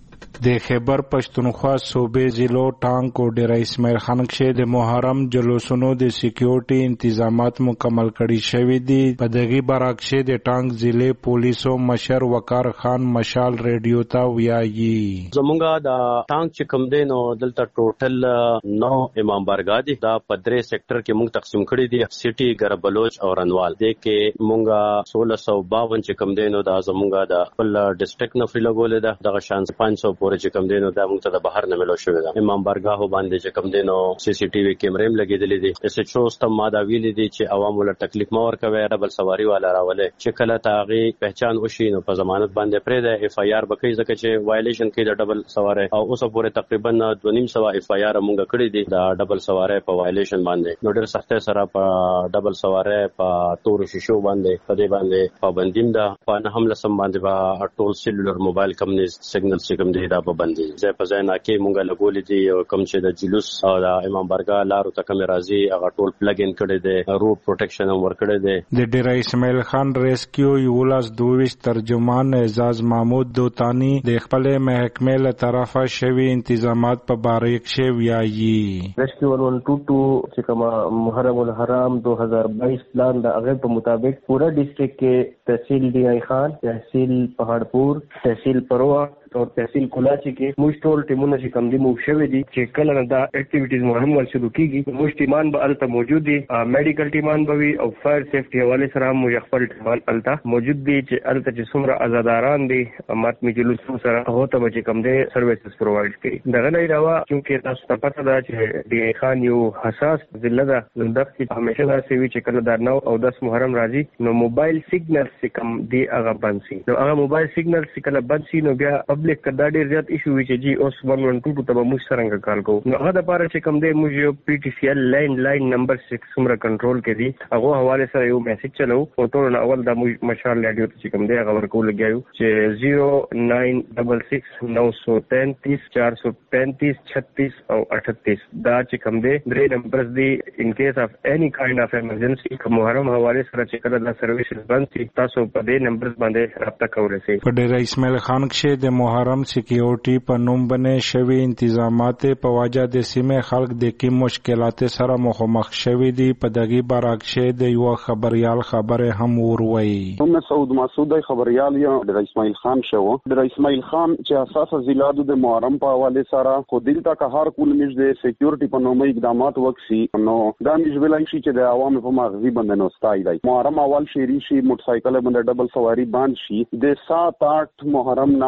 د خیبر پښتونخوا صوبې ضلعو ټانک او ډیره اسماعیل خان کې د محرم جلوسونو د سکیورټي تنظیمات مکمل کړي شوی دي. په دغه برعکس د ټانک ضلع پولیسو مشر وقار خان مشال ریډیو ته ویایي زمونږه د ټانک چې کوم دی نو دلته ټوټل نو امام بارګاه دي. دا په درې سېکټر کې موږ تقسیم کړي دي، سټي، ګربلوچ او رنوال. د کې موږ سولہ سو باون چې کوم دی نو دا زمونږه د خپل ډیسټریکټ نه فری لګولې ده. دغه شان پنځه سو پورې چې کوم دینو دا موږ ته د بهر نه ملو شوی ده. امام بارګاه باندې چې کوم دینو سی سی ټي وي کیمرې لګېدلې دي. اس ایچ او ستم ماده ویلې دي چې عوامو له تکلیف ما ورکوي، ډبل سواری والا راولې چې کله تاغي پہچان وشي نو په ضمانت باندې پرې ده اف آی آر بکې ځکه چې وایلیشن کې د ډبل سواری او اوس پورې تقریبا دوه نیم سو اف آی آر موږ کړې دي د ډبل سواری په وایلیشن باندې. نو ډېر سخت سره په ډبل سواری په تور شیشو باندې په دې باندې پابندیم ده. په نه هم لسم باندې با ټول سیلولر موبایل کمپنیز سیګنل چې کوم دي دا پابندي ځای په ځای نه کې مونږه لګولې دي. کوم چې د جلوس او د امام بارګاه لارو ته کوم راځي هغه ټول پلګ ان کړي دي، روډ پروټیکشن هم ورکړي دي. د ډیره اسماعیل خان ریسکیو یولاس دویش ترجمان اعزاز محمود دوتانی د خپل محکمې له طرفه شوی انتظامات په باره کې ویایي ریسکیو ون ټو ټو چې کوم محرم الحرام دو هزار بائیس پلان د هغه په مطابق پورا ډیسټریکټ کې تحصیل ډی آی خان، تحصیل پہاڑپور، تحصیل پروا او تحصیل کولاچی کې موږ ټول ټیمونه چې کم دي مو شوي دي چې کله نه دا اکټیویټیز مهم ور شروع کیږي. موږ ټیمان به الته موجود دي، میډیکل ټیمان به وي او فایر سیفټي حواله سره موږ خپل ټیمان الته موجود دي چې الته چې څومره آزاداران دي ماتمي جلوس سره هغه ته چې کم دي سرویسز پرووایډ کړي. دغه نه علاوه چې تاسو ته پته ده چې ډی خان یو حساس ضلع ده، زندق همیشه دا سوي چې کله دا نو او دس محرم راځي نو موبایل سیګنل چې کم دي هغه بند شي. نو هغه موبایل سیګنل چې کله بند شي نو بیا پبلک کدا ډیر زیات ایشو وی چې جی اوس ون ون ټو ټو ته موږ څنګه کال کوو. نو هغه د پاره چې کوم دی موږ یو پی ټی سی ایل لاین لاین نمبر سکس څومره کنټرول کې دي هغه حواله سره یو میسج چلو او ټول اول د موږ مشال ریډیو ته چې کوم دی هغه ورکول لګیو چې زیرو ناین ډبل سکس نو سو تینتیس چار سو پینتیس چھتیس او اٹھتیس دا چې کوم دی درې نمبرز دی ان کیس اف اینی کائنډ اف ایمرجنسی کوم محرم حواله سره چې کله د سرویسز بند شي تاسو په دې نمبرز باندې رابطه کولای شئ. په ډیر اسماعیل خان کې د محرم سکیورټي په نوم باندې شوی انتظامات په واجه د سیمه خلک د کی مشکلات سره مخامخ شوی دي. په دغه برعکس د یو خبريال خبره هم وروي. هم سعود مسعود خبريال یا د اسماعیل خان شو د اسماعیل خان چې اساسه زیلادو د محرم په حواله سره خو دلته که هر کول مش د سکیورټي په نوم اقدامات وکسي نو دا مش ویلای شي چې د عوامو په مغزي باندې نو ستای دی. محرم اول شيری شي موټر سایکل باندې ډبل سواری باندې شي د سات آټ محرم نه د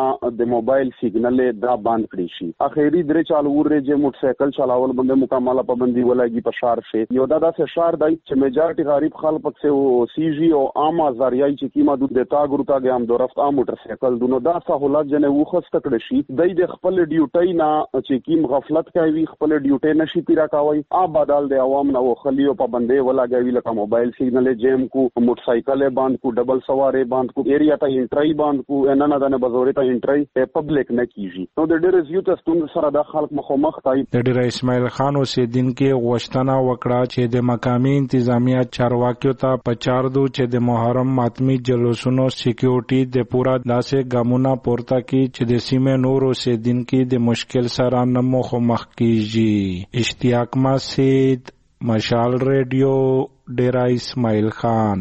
چې موبایل سیګنل دا باندې کړی شي. اخیری درې چالو ورې چې موټر سایکل چلاول باندې مکمله پابندي ولګي په شهر شي. یو دا داسې شهر دی چې میجارټي غریب خلک پکې او سیجی او عام ازاریای چې کی مدد دیتا ګروتا ګام دورفت عام موټر سایکل دونو دا سہولت جنې وخت کړی شي. دای د خپل ډیوټي نه چې کیم غفلت کوي خپل ډیوټي نشي پیرا کوي. ا بدل د عوام نه وخلیو پابندي ولګوي لکه موبایل سیګنل جیم کو موټر سایکل باندې کو ډبل سوارې باندې کو ایریا ته انټری باندې کو ان نه د بازوري ته انټری پبلک نه کیږي. نو د ډېر زیات ستون سره د خلک مخامخ تای. د ډیر اسماعیل خان اوسیدونکو غوښتنه وکړه چې د مقامی انتظامیه چارواکیو ته پچار دو چې د محرم ماتمی جلوسونو سکیورټي د پورا داسې ګامونه پورته کی چې د سیمه نور اوسیدونکو د مشکل سره نه مخامخ کیږي. اشتیاق مسعود، مشال ریډیو، ډیرا اسماعیل خان.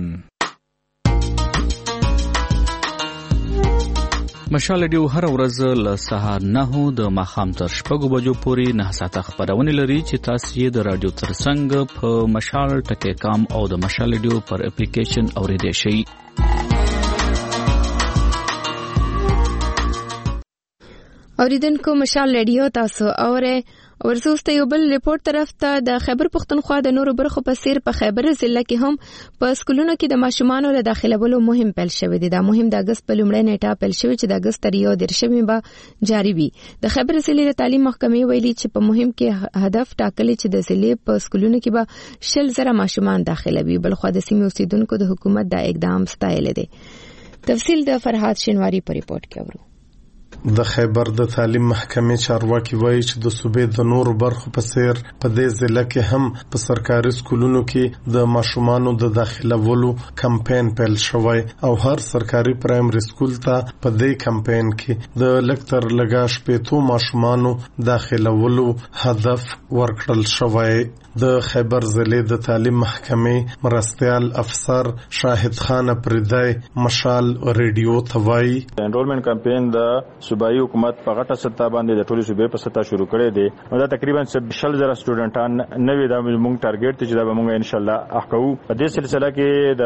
مشال ریډیو هر ورځ له سهار نهو د ماښام تر شپږو بجو پورې نه ساعته خبرونه لري چې تاسو یې د رادیو ترڅنګ په مشال ټکی کام او د مشال ریډیو پر اپلیکیشن اوریدئ شئ. اوریدونکو مشال ریډیو تاسو اوره ورسوسته یو بل ریپورت طرف ته د خیبر پختونخوا د نورو برخو په سیر په خیبر ضلع کې هم په سکولونو کې د ماشومانو له داخلولو مهم پیل شوی دی. دا مهم د اگست په لومړۍ نیټه پیل شوی چې د اگست تر یو دېرشمې به جاری وي. د خیبر ضلع د تعلیم محکمې ویلي چې په مهم کې هدف ټاکلی چې د ضلع په سکولونو کې به شل زره ماشومان داخلوي. بلخو د سیمې اوسیدونکو د حکومت دا اقدام ستایلی دی. تفصیل د فرحات شینواری په ریپورت کې اورو. د خیبر د تعلیم محکمې چارواکي وایي چې د صوبې د نورو برخو په څیر په دې ضلع کې هم په سرکاري سکولونو کې د ماشومانو د داخلولو کمپاین پیل شوی او هر سرکاري پرایمري سکول ته په دې کمپاین کې د لکتر لګا شپېتو ماشومانو داخلولو هدف ورکړل شوی. د خیبر ضلع د تعلیم محکمې مرستيال افسر شاهد خان پردای مشال ریډیو توای انرولمنت کمپاین د صوبایي حکومت په غټه سطح باندې د ټولو صوبې په سطح شروع کړی دی. نو دا تقریبا شل زره سټوډنټان نوې د موږ ټارګټ ته چې دا موږ ان شاء الله احکو. په دې سلسله کې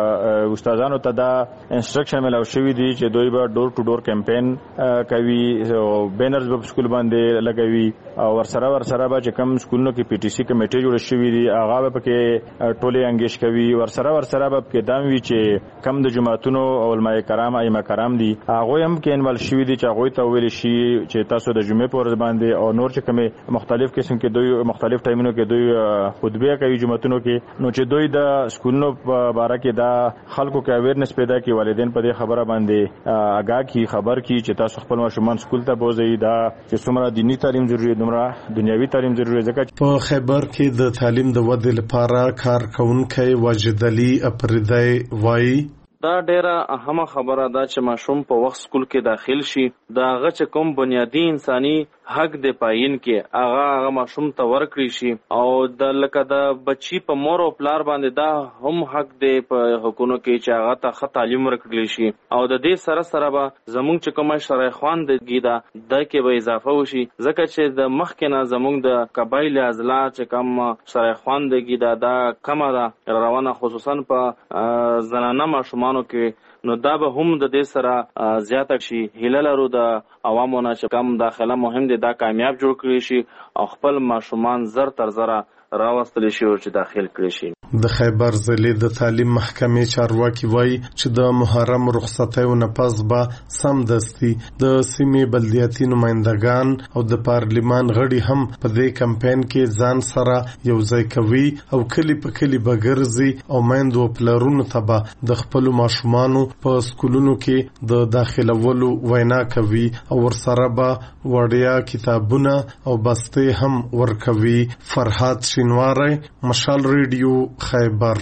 د استادانو ته دا انسټرکشن ملو شوی دی چې دوی به ډور ټو ډور کمپاین کوي او بینرز په سکول باندې لګوي او ورسره ورسره به چې کم سکولونو کې پی ټی سی کمیټه جوړ شوی دی هغه به کې ټولې انګیج کوي. ورسره ورسره به کې دام وی چې کم د جماعتونو او علماء کرام ائمه کرام دي هغه هم کې انوال شوی دي چې هغه ته ویل شي چې تاسو د جمعې پر ورځ باندې او نور چې کومه مختلف قسم کې دوی مختلف ټایمونو کې دوی خطبه کوي جماعتونو کې. نو چې دوی د سکولونو په باره کې دا خلکو کې اویرنس پیدا کوي والدین په دې خبره باندې آگاه کی خبر کی چې تاسو خپل ماشومان سکول ته بوزئ دا چې څومره دینی تعلیم ضروري دومره دنیوي تعلیم ضروري. ځکه په خیبر کې د تعلیم د ودې لپاره کار کوونکی واجد علي اپریدای وایي دا ډیره اهمه خبره ده چې ماشوم په وخت سکول کې داخل شي. دا هغه چې کوم بنیادی انساني حق دی پاین کې هغه هغه ماشوم ته ورکړي شي او د لکه د بچی په مور او پلار باندې دا هم حق دی په حکومت کې چې هغه ته ښه تعلیم ورکړي شي. او د دې سره سره به زموږ چې کومه شرعي خواندګي ده د کې به اضافه وشي ځکه چې د مخکې نه زموږ د قبایل اضلاع چې کوم شرعي خواندګي ده دا کمه ده روانه خصوصا په زنانه ماشومان کې نو دا به هم د دې سره زیاته شي. هیله لرو د عوامو نه چې کم داخله مهم دي دا کامیاب جوړ کړي شي او خپل ماشومان زر تر زره راوستل شي او چې داخل کړي شي. د خیبر ضلع د تعلیم محکمې چارواکي وایي چې د محرم رخصتیو نه پس به سمدستي د سیمې بلدیاتي نمائندگان او د پارلیمان غړي هم په دې کمپاین کې ځان سره یو ځای کوي او کلی په کلی به ګرځي او میندو پلرونو ته به د خپلو ماشومانو په سکولونو کې د داخلولو وینا کوي او ورسره به وړیا کتابونه او بستې هم ورکوي. فرحات شینواری، مشال ریډیو، خیبر.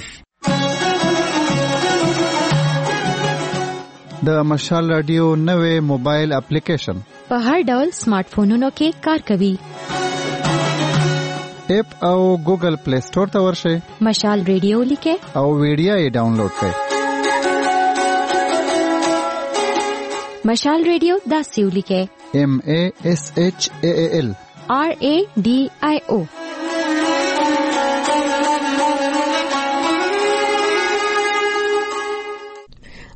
د مشال رادیو نوې موبایل اپلیکیشن په هر ډول سمارټ فونونو کې کار کوي. اپ او ګوګل پلی سٹور ته ورشئ، مشال ریډیو لیکئ او ویډیو یې ډاونلوډ کړئ. مشال ریډیو داسې ولیکئ ایم ای ایس ایچ ای ای ال آر ای ډی آی او.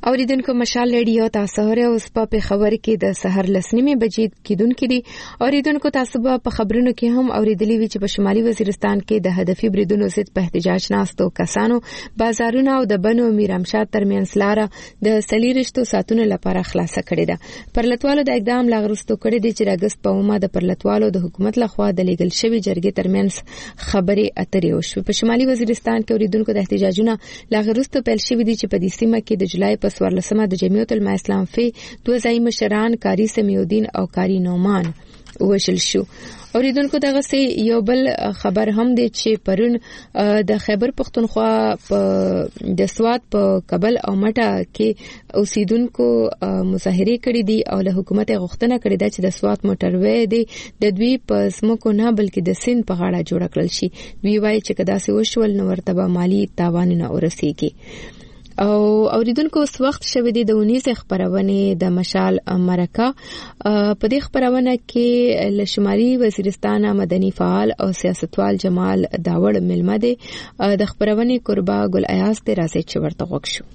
اوریدونکو مشال ریډیو تاسو هره اوس په خبر کې د سحر لسنیمه بجې کېدونکې دي. اوریدونکو تاسو په خبرونو کې هم اوریدلې وی چې په شمالي وزیرستان کې د هدفي بریدونو ضد په احتجاج ناستو کسانو بازارونه او د بنو میرامشاه ترمنځ لاره د سلیرشتو ساتونو لپاره خلاصه کړې ده. پرلتوالو د اقدام لاغرستو کړې دي چې د اگست په اومه د پرلتوالو د حکومت لخوا د لیګل شوی جرګې ترمنځ خبرې اترې وشوې. په شمالي وزیرستان کې اوریدونکو د احتجاجونو لاغرستو پیل شوی دي چې په دې سیمه کې د جولای په سوارلسمه د جمعیت العلماء اسلام فی دوه ځای مشران قاری سمیودین او قاری نومان وشل شو. اوریدونکو دغه سي یو بل خبر هم دی چې پرون د خیبر پختونخوا په د سواد په کابل او مټه کې اوسیدونکو مظاهره کړې دي او له حکومت غوښتنه کړې ده چې د سواد موټروي دی د دوی په سمکو نه بلکې د سین په غاړه جوړ کړل شي. دوی وایي چې کدا سي وشول نو ورته مالی تاوان نه ورسیږي. او اوریدونکو اوس وخت شوه دی د اونیزه خبرونه د مشال مرکه. په دې خبرونه کې ل شمالي وزیرستان مدني فعال او سیاستوال جمال داوړ ملمه دی. د خبرونه قربا ګل ایاز ته راځي چې ورته وښ شو.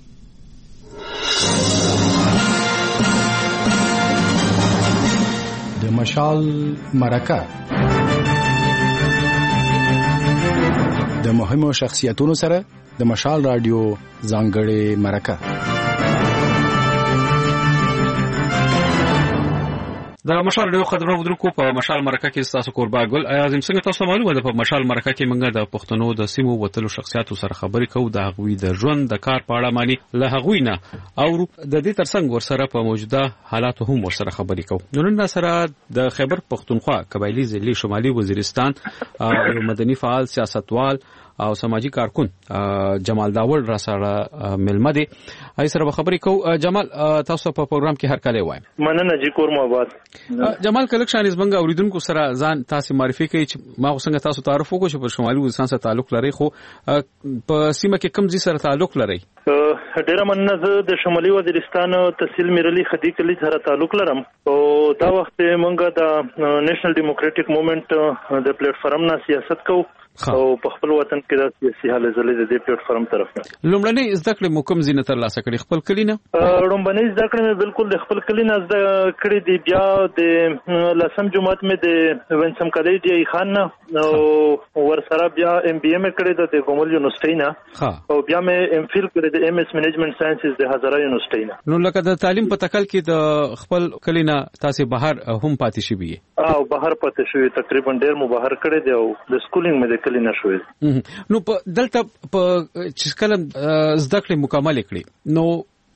د مشال مرکه د مهمو شخصیتونو سره د مشال رادیو ځانګړې مرکه. د مشال رادیو خبرونه ودرکو په مشال مرکه کې تاسو قربا ګل اعظم څنګه تاسو معلومه ده په مشال مرکه کې موږ د پښتنو د سیمو وتلو شخصیتو سره خبرې کوو د هغوی د ژوند د کار په اړه مانی له هغوی نه او د دې ترڅنګ ورسره په موجوده حالات هم ورسره خبرې کوو. نن سره د خیبر پښتونخوا قبایلی ضلع شمالي وزیرستان یو مدني فعال سیاستوال او سماجی کارکون جمال داوړ را سره ملمه دي. ای سره خبرې کوو. جمال تاسو په پروګرام کې هر کله وایم. مننه جی کور مباد. جمال کلکشان زمنګ اوریدونکو سره ځان تاسو معرفي کوي چې ما څنګه تاسو تعارف وکړو چې په شمالي وزیرستان سره تعلق لري خو په سیمه کې کوم ځای سره تعلق لري؟ ډیره مننه. زه د شمالي وزیرستان تحصیل میرلی خدی کلی سره تعلق لرم او دا وخت مونږ د نېشنل ډیموکراټک موومېنټ د پلیټ فارم نه سیاست کوو او په خپل وطن کې د سیاسي حالت زلې د دې پلیټ فارم طرف نه. لومړنۍ زده کړې مو کوم ځای تر لاسه کړې؟ خپل کلی نه؟ لومړنۍ زده کړې مې بالکل د خپل کلی نه زده کړې دي. بیا د لسم جماعت مې د وینسم کالج دی خان نه او ورسره بیا ام بي ام کړې ده د ګومل یونیورسيټي نه او بیا مې ام فیل کړې د ام اس مینجمنت ساينسز د هزاره یونیورسيټي نه. نو لکه د تعلیم په تکل کې د خپل کلی نه تاسو بهر هم پاتې شوی او بهر پاتې شوی تقریبا ډېر مو بهر کړې دی او د سکولینګ مې کلی نه شوې. نو په دلته په چې کله زده کړې مکمل کړې نو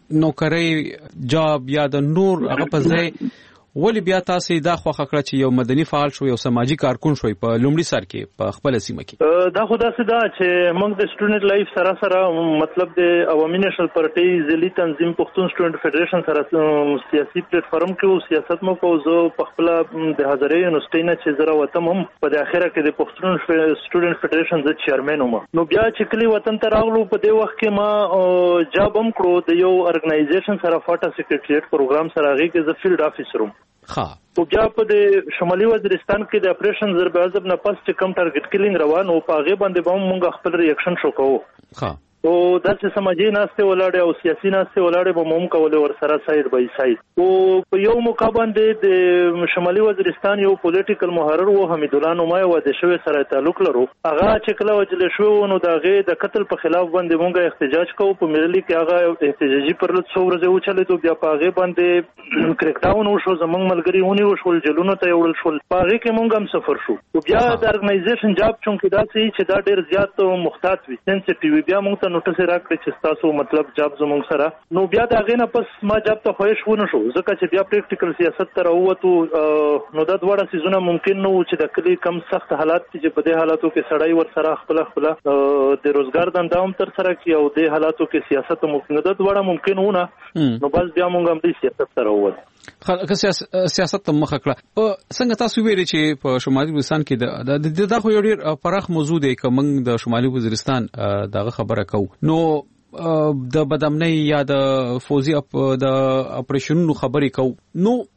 نوکری جاب یا د نور هغه په ځای ولی بیا تاسو دا خوخه کړ چې یو مدني فعال شو یو سماجی کارکون شوی په لومړي سر کې په خپل سیمه کې؟ دا خو دا سدا چې موږ د سټوډنټ لایف سره سره مطلب د عوامي نېشنل پارټي ضلعي تنظیم پښتون سټوډنټ فدریشن سره سیاسي پلیټ فارم کې سیاست مو کوو. زه په خپل د هزاره یونیورسيټي نه چې زره وطن هم په اخره کې د پښتون سټوډنټ فدریشن د چیرمن وم. نو بیا چې کلی وطن ته راغلو په دې وخت کې ما جاب هم کړو د یو ارګنایزیشن سره فاټا سیکریټریټ پروګرام سره هغه کې ز فیلډ افیسر وم. ها او بیا په د شمالي وزیرستان کې د اپریشن ضرب عذاب نه پس چې کم ټارګټ کلینګ روان او په هغه باندې به موږ خپل ریاکشن شو کوو. ها او دا چې سماجی ناسته ولاړې او سیاسي ناسته ولاړې به موږ کولې ور سره ساید بای ساید. او په یو موقع باندې د شمالي وزیرستان یو پولیټیکل محرر وو حمید الله نومای و د شوی سره تعلق لرو. هغه چې کله وجل شو نو داغه د قتل په خلاف باندې موږ احتجاج کوو. په ملي کې هغه احتجاجي پر لږ څو ورځې وچلې بیا په هغه باندې کریک ډاون وشو. زمونږ ملګری ونی وشول جلونه ته وړل شول. په هغه کې موږ هم سفر شو. او بیا د ارګنایزیشن جاب چونکې دا چې دا ډیر زیات محتاط وي سنسټیو بیا موږ ته نوټس راکړي چې تاسو مطلب جاب زموږ سره. نو بیا دا غینه پس ما جاب ته خوښ ونه شو ځکه چې بیا پریکټیکل سیاست تر اوته نو دا دواړه سيزونه ممکن نه و چې د کلی کم سخت حالات چې په دې حالاتو کې سړی ور سره خپل خپل د روزګار دنداوم تر سره کی او د حالاتو کې سیاست ممکن نه دواړه ممکن ونه. نو بس بیا موږ هم دې سیاست تر اوته خلک سیاست ته مخه کړه. څنګه تاسو ویلي چې په شمالي وزیرستان کې د د خو یو ډیر پراخ موضوع دی که موږ د شمالي وزیرستان دغه خبره کوو نو د بدامنۍ یا د فوزي د اپریشنونو خبرې کوو نو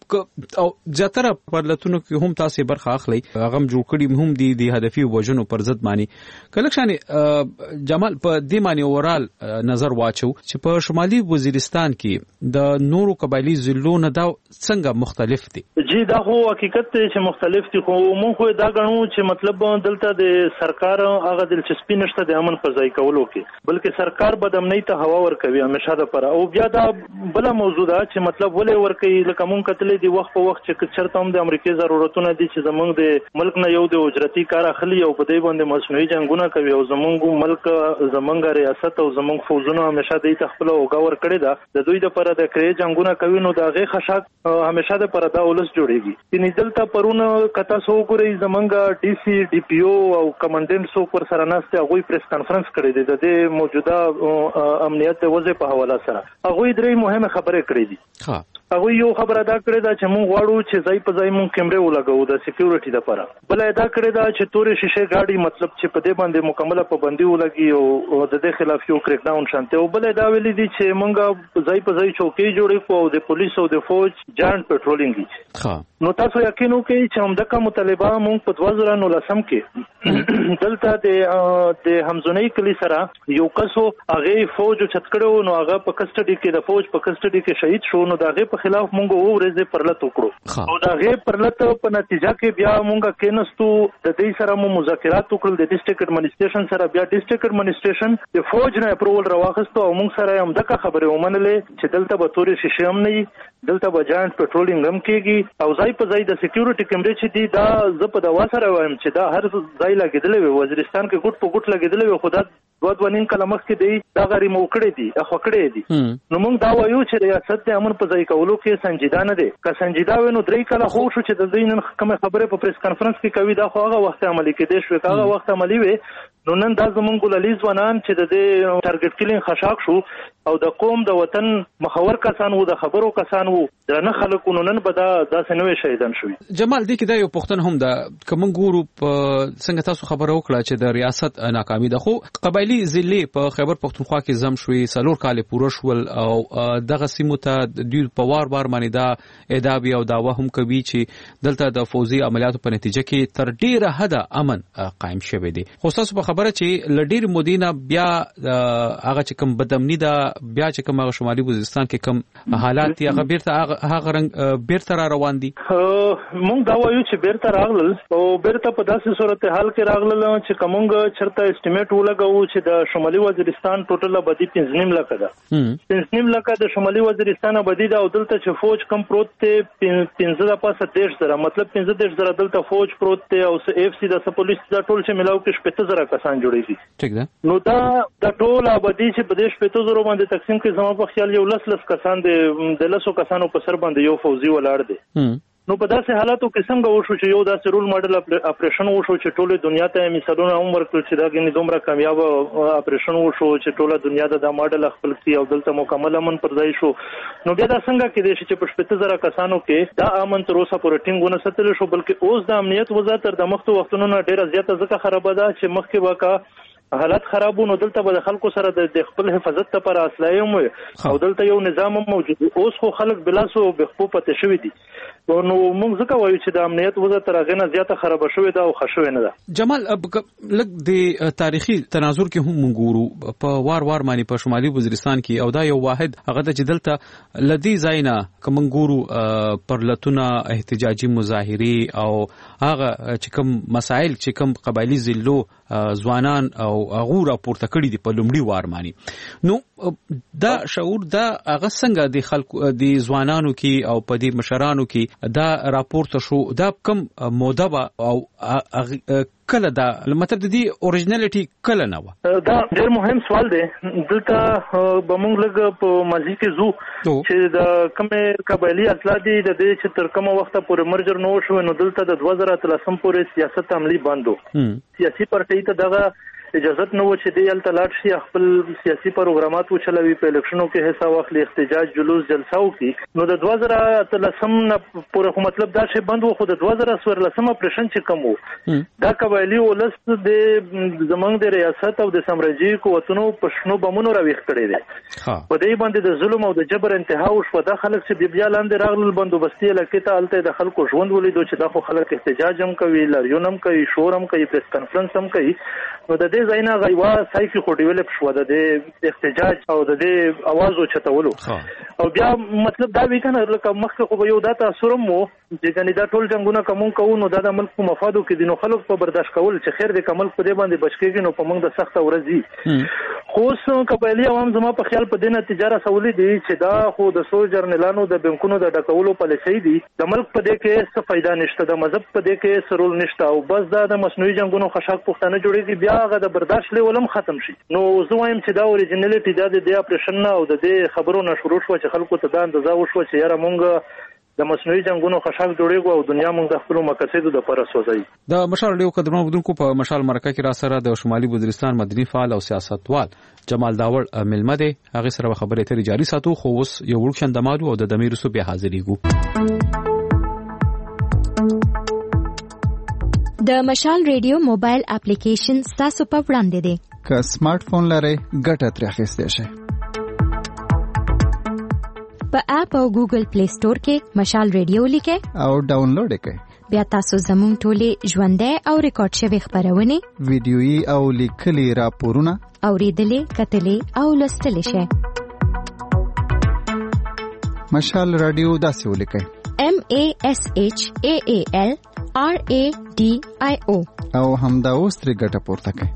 او زیاتره پرلتونو کې هم تاسو برخه اخلي هغه جوړ کړي هم دي د هدفي وجنو پر ضد معنی کله شانې جمال په دې معنی اورال نظر واچو چې په شمالي وزیرستان کې د نورو قبایلی ضلعونو دا څنګه مختلف دي. جی دا خو حقیقت ته چې مختلف دي، خو مونږ دا غنو چې مطلب دلته د سرکار هغه دلچسپي نشته د امن په ځای کولو کې، بلکې سرکار بدامنۍ ته هوا ورکوي همیشه د پر. او بیا دا بل موضوع ده چې مطلب ولې ورکوي لکه مونږ کتلې دی وخت په وخت چې چرته هم د امریکای ضرورتونه دي چې زمونږ د ملک نه یو د اجرتي کار اخلي او په دې باندې مصنوعي جنگونه کوي او زمونږ ملک زمونږ ریاست او زمونږ فوجونه همیشه د تخپل او غور کړی ده د دوی د پر د کړي جنگونه کوي نو دا غي خشاک همیشه د پر دا ولس جوړيږي. چې دلته پرونه کتا سو ګوري زمونږ ډي سي ډي پی او او کمانډنټ سو پر سره ناسته هغه پریس کانفرنس کړی دی د موجوده امنیت د وضع په حواله سره. هغه درې مهمه خبره کړې دي. ها هغه یو خبره دا کړې ده چې مونږ غواړو چې ځای په ځای مونږ کیمرې ولګو د سکیورټي لپاره. بل دا کړې ده چې تورې شیشه گاډي مطلب چې په دې باندې مکمله پابندي ولګي او د دې خلاف یو کریک ډاون شانته. او بل دا ویلي دي چې مونږ ځای په ځای چوکۍ جوړې کو او د پولیس او د فوج جاینټ پټرولینګ دي. ها نو تاسو یقین وکړئ چې همدغه مطالبه مونږ په دوه زره نولسم کې دلته د د همزونی کلی سره یو کسو هغه فوج چتکړو نو هغه په کسټډي کې د فوج په کسټډي کې شهید شو نو دغه په خلاف مونږ وو ورځې پرلط وکړو او دغه پرلط په نتیجه کې بیا مونږ کېنستو د دې سره مو مذاکرات وکړل د ډیسټریکټ ایڈمنسټریشن سره. بیا ډیسټریکټ ایڈمنسټریشن د فوج نه اپروول راوخستو او مونږ سره هم دغه خبره ومنلې چې دلته به تورې شیشه هم نه دلته به جاینټ پټرولینګ هم کېږي او ځای په ځای د سکیورټي کیمرې چې دي دا زه په دوا سره وایم چې دا هر ځای لګېدلې وي. وزیرستان کې ګوټ په ګوټ لګېدلې وي خو دا دوه دوه نیم کاله مخکې دی دا غری مو کړی دي اخو کړی دي. نو موږ دا وایو چې ریاست د امن په ځای کولو کې سنجیده نه دی. که سنجیده وي نو درې کاله خو شو چې د دوی نن کوم خبره په پریس کانفرنس کې کوي دا خو هغه وخت عملي کېدې شو هغه وخت عملي وي. نو نن دا زمونږ ګللیز ونان چې د دې ټارګټ کلینګ خشاک شو او د قوم د وطن مخور کسان وو د خبرو کسان وو درنه خلکو نو نن به دا داسې نوې شهیدان شوي. جمال دې کې دا یو پښتون هم دا کوم ګورو څنګه تاسو خبره وکړه چې د ریاست ناکامي ده خو قبایلی ضلع په خیبر پښتونخوا کې زم شوي سلور کال پوره شول او دغه سیمو ته د په وار وار باندې دا ادعا او داوا هم کوي چې دلته د فوزي عملیاتو په نتیجه کې تر ډیره حد امن قائم شوی دی. خو تاسو په خبره چې لډیر مدینه بیا هغه چې کوم بدامنی دا بیا چې کوم شمالي وزیرستان کې کوم حالات یې هغه بیرته هغه رنګ بیرته را روان دي. مونږ دا وایو چې بیرته راغلل او بیرته په داسې صورتحال کې راغلل چې کومګ چرته اسټیمیټ ولګو چې د شمالي وزیرستان ټوټل آبادی پنځه نیم لکه ده. پنځه نیم لکه د شمالي وزیرستان آبادی ده او دلته چې فوج کم پروت ته پنځه د پاسه دیش زره مطلب پنځه دیش زره دلته فوج پروت ته او اف سی د پولیس دا ټول چې ملاو کې شپږ زره کسان جوړیږي. ٹھیک ده. نو دا د ټول آبادی چې په دې شپږ زره باندې تقسیم کې زما په خیال یو لس لس کسان دي د لسو کسانو په سر باندې یو فوجي ولاړ دي. نو په داسې حالاتو کې څنګه وشو چې یو داسې رول ماډل اپریشن وشو چې ټوله دنیا ته مثالونه هم ورکړل چې دا غني دومره کامیاب اپریشن وشو چې ټوله دنیا ته دا ماډل خپل کړي او دلته مکمل امن پر ځای شو. نو بیا دا څنګه کې دي چې په شپږ زره کسانو کې دا امن تر اوسه پورې ټینګونه ستل شو بلکې اوس د امنیت وزارت تر د مخته وختونو نه ډیره زیاته ځکه خراب ده چې مخکې وکا حالات خرابو نو دلته به خلکو سره د خپل حفاظت لپاره اسلحه هم او دلته یو نظام موجود اوس خو خلک بلاسو بخپو پته شوی دي. نو موږ ځکه وایو چې د امنیت وضع تر هغه نه زیاته خراب شوې ده او ښه شوې نه ده. جمال لږ د تاریخي تناظر کې هم موږ په وار وار باندې په شمالي وزیرستان کې او دا یو واحد هغه د چې دلته لدی زاینا کوم ګورو پرلتونه احتجاجي مظاهري او هغه چې کوم مسائل چې کوم قبایلی ضلعو ځوانان او هغه راپورته کړي دي په لومړي وار باندې. نو دا شعور دا هغه څنګه د خلکو د ځوانانو کې او په دې مشرانو کې دا راپورته شو دا کم موده او کله دا مطلب د دې اوریجنالټي کله نه و؟ دا ډېر مهم سوال دی. دلته به موږ لږ په ماضي کې ځو چې د کومې قبایلي اصلاح دي د دې چې تر کومه وخته پورې مرجر نه وشو نو دلته د دوه زره اتلسم پورې سیاست عملي بند و. سیاسي پارټۍ ته دغه اجازه نه و چې دی ال تلاټ شي خپل سیاسي پروګرامات وچلوي په الیکشنونو کې حصہ واخلي احتجاج جلوس جلسه وکړي نو د دوه زره اتلسم نه پوره خو مطلب دا چې بند و خو د دوه زره څوارلسم اپریشن چې کوم وو دا قبایلی ولس د زمنګ د ریاست او د سمرجي قوتونو په شنو بمونو راويخ کړي دي په دې باندې د ظلم او د جبر انتها او شو د خلک چې بیا لاندې راغلل بندوبستي لکه ته الته د خلکو ژوند ولیدو چې دا خو خلک احتجاج هم کوي لاریون هم کوي شور هم کوي پریس کانفرنس هم کوي نو د دې ځاینا غیوا سایکی خو ډیولپ شو د دې احتجاج او د دې आवाज او چتولو او بیا مطلب دا وی کنه لکه مخکې خو یو دا تاثیر مو چې کني دا ټول جنگونه کوم کوو نو دا د ملک په مفادو کې دینو خلک په برداشت کول چې خیر د کمل په دې باندې بچکیږي نو په موږ د سخت ورځي خو څو قبایلی عوام زما په خیال په دینه تجارت سولې دي چې دا خو د سو جرنلانو د بانکونو د ډکولو پالیسي دي د ملک په دې کې څه فائدہ نشته د مذهب په دې کې سرول نشته او بس دا د مصنوعي جنگونو خشاک پښتانه جوړيږي بیا هغه د برداشت لیولم ختم شي نو زه وایم چې دا اوریجنالیټي د دې اپریشن او د دې خبرو نشرو شو چې خلکو ته دا اندازه وشو چې یاره مونږ د مصنوعي جنگونو خشاک جوړیږي او دنیا موږ د خپل مقاصدو لپاره سوځي د مشال ډیو قدرمن بدونکو په مشال مرکه کې را سره د شمالي وزیرستان مدني فعال او سیاستوال جمال داور ملمه دی هغه سره خبرې اترې جاري ساتو خو اوس یو ورکشن دمادو او د دمیر سو بیا حاضرېګو د مشال ریډیو موبایل اپلیکیشن تاسو په وړاندې دی که سمارټ فون لرئ ګټه ترې اخیستی شئ په اپ او ګوګل پلی سٹور کې مشال ریډیو لیکئ او ډاونلوډ کړئ بیا تاسو زموږ ټولې ژوندۍ او ریکارډ شوی خبرونه ویډیويي او لیکلي راپورونه اوریدلې کتلې او لوستلې شئ مشال رادیو داسې ولیکئ M A S H A A L R A D I O او همدا اوس ترې ګټه پورته کړئ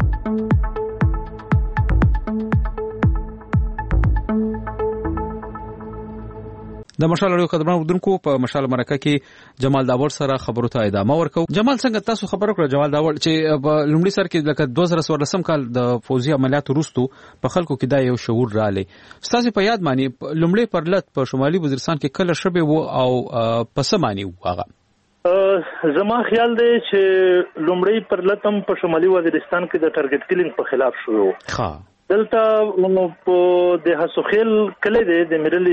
د مشال اړیو قدرمن بدونکو په مشال مرکه کې جمال داور سره خبرو ته ادامه ورکو جمال څنګه تاسو خبرو کړو جمال داور چې په لومړي سر کې لکه دوه زره څوارلسم کال د فوزي عملیاتو وروسته په خلکو کې دا یو شعور رالی ستاسو په یاد مانی لومړي پرلط په شمالي وزیرستان کې کله شبه وو او پس مانی هغه زما خیال دی چې لومړی پرلطم په شمالي وزیرستان کې د ټارګټ کلینګ په خلاف شو ها دلته نو په د حسوخیل کله د میرلی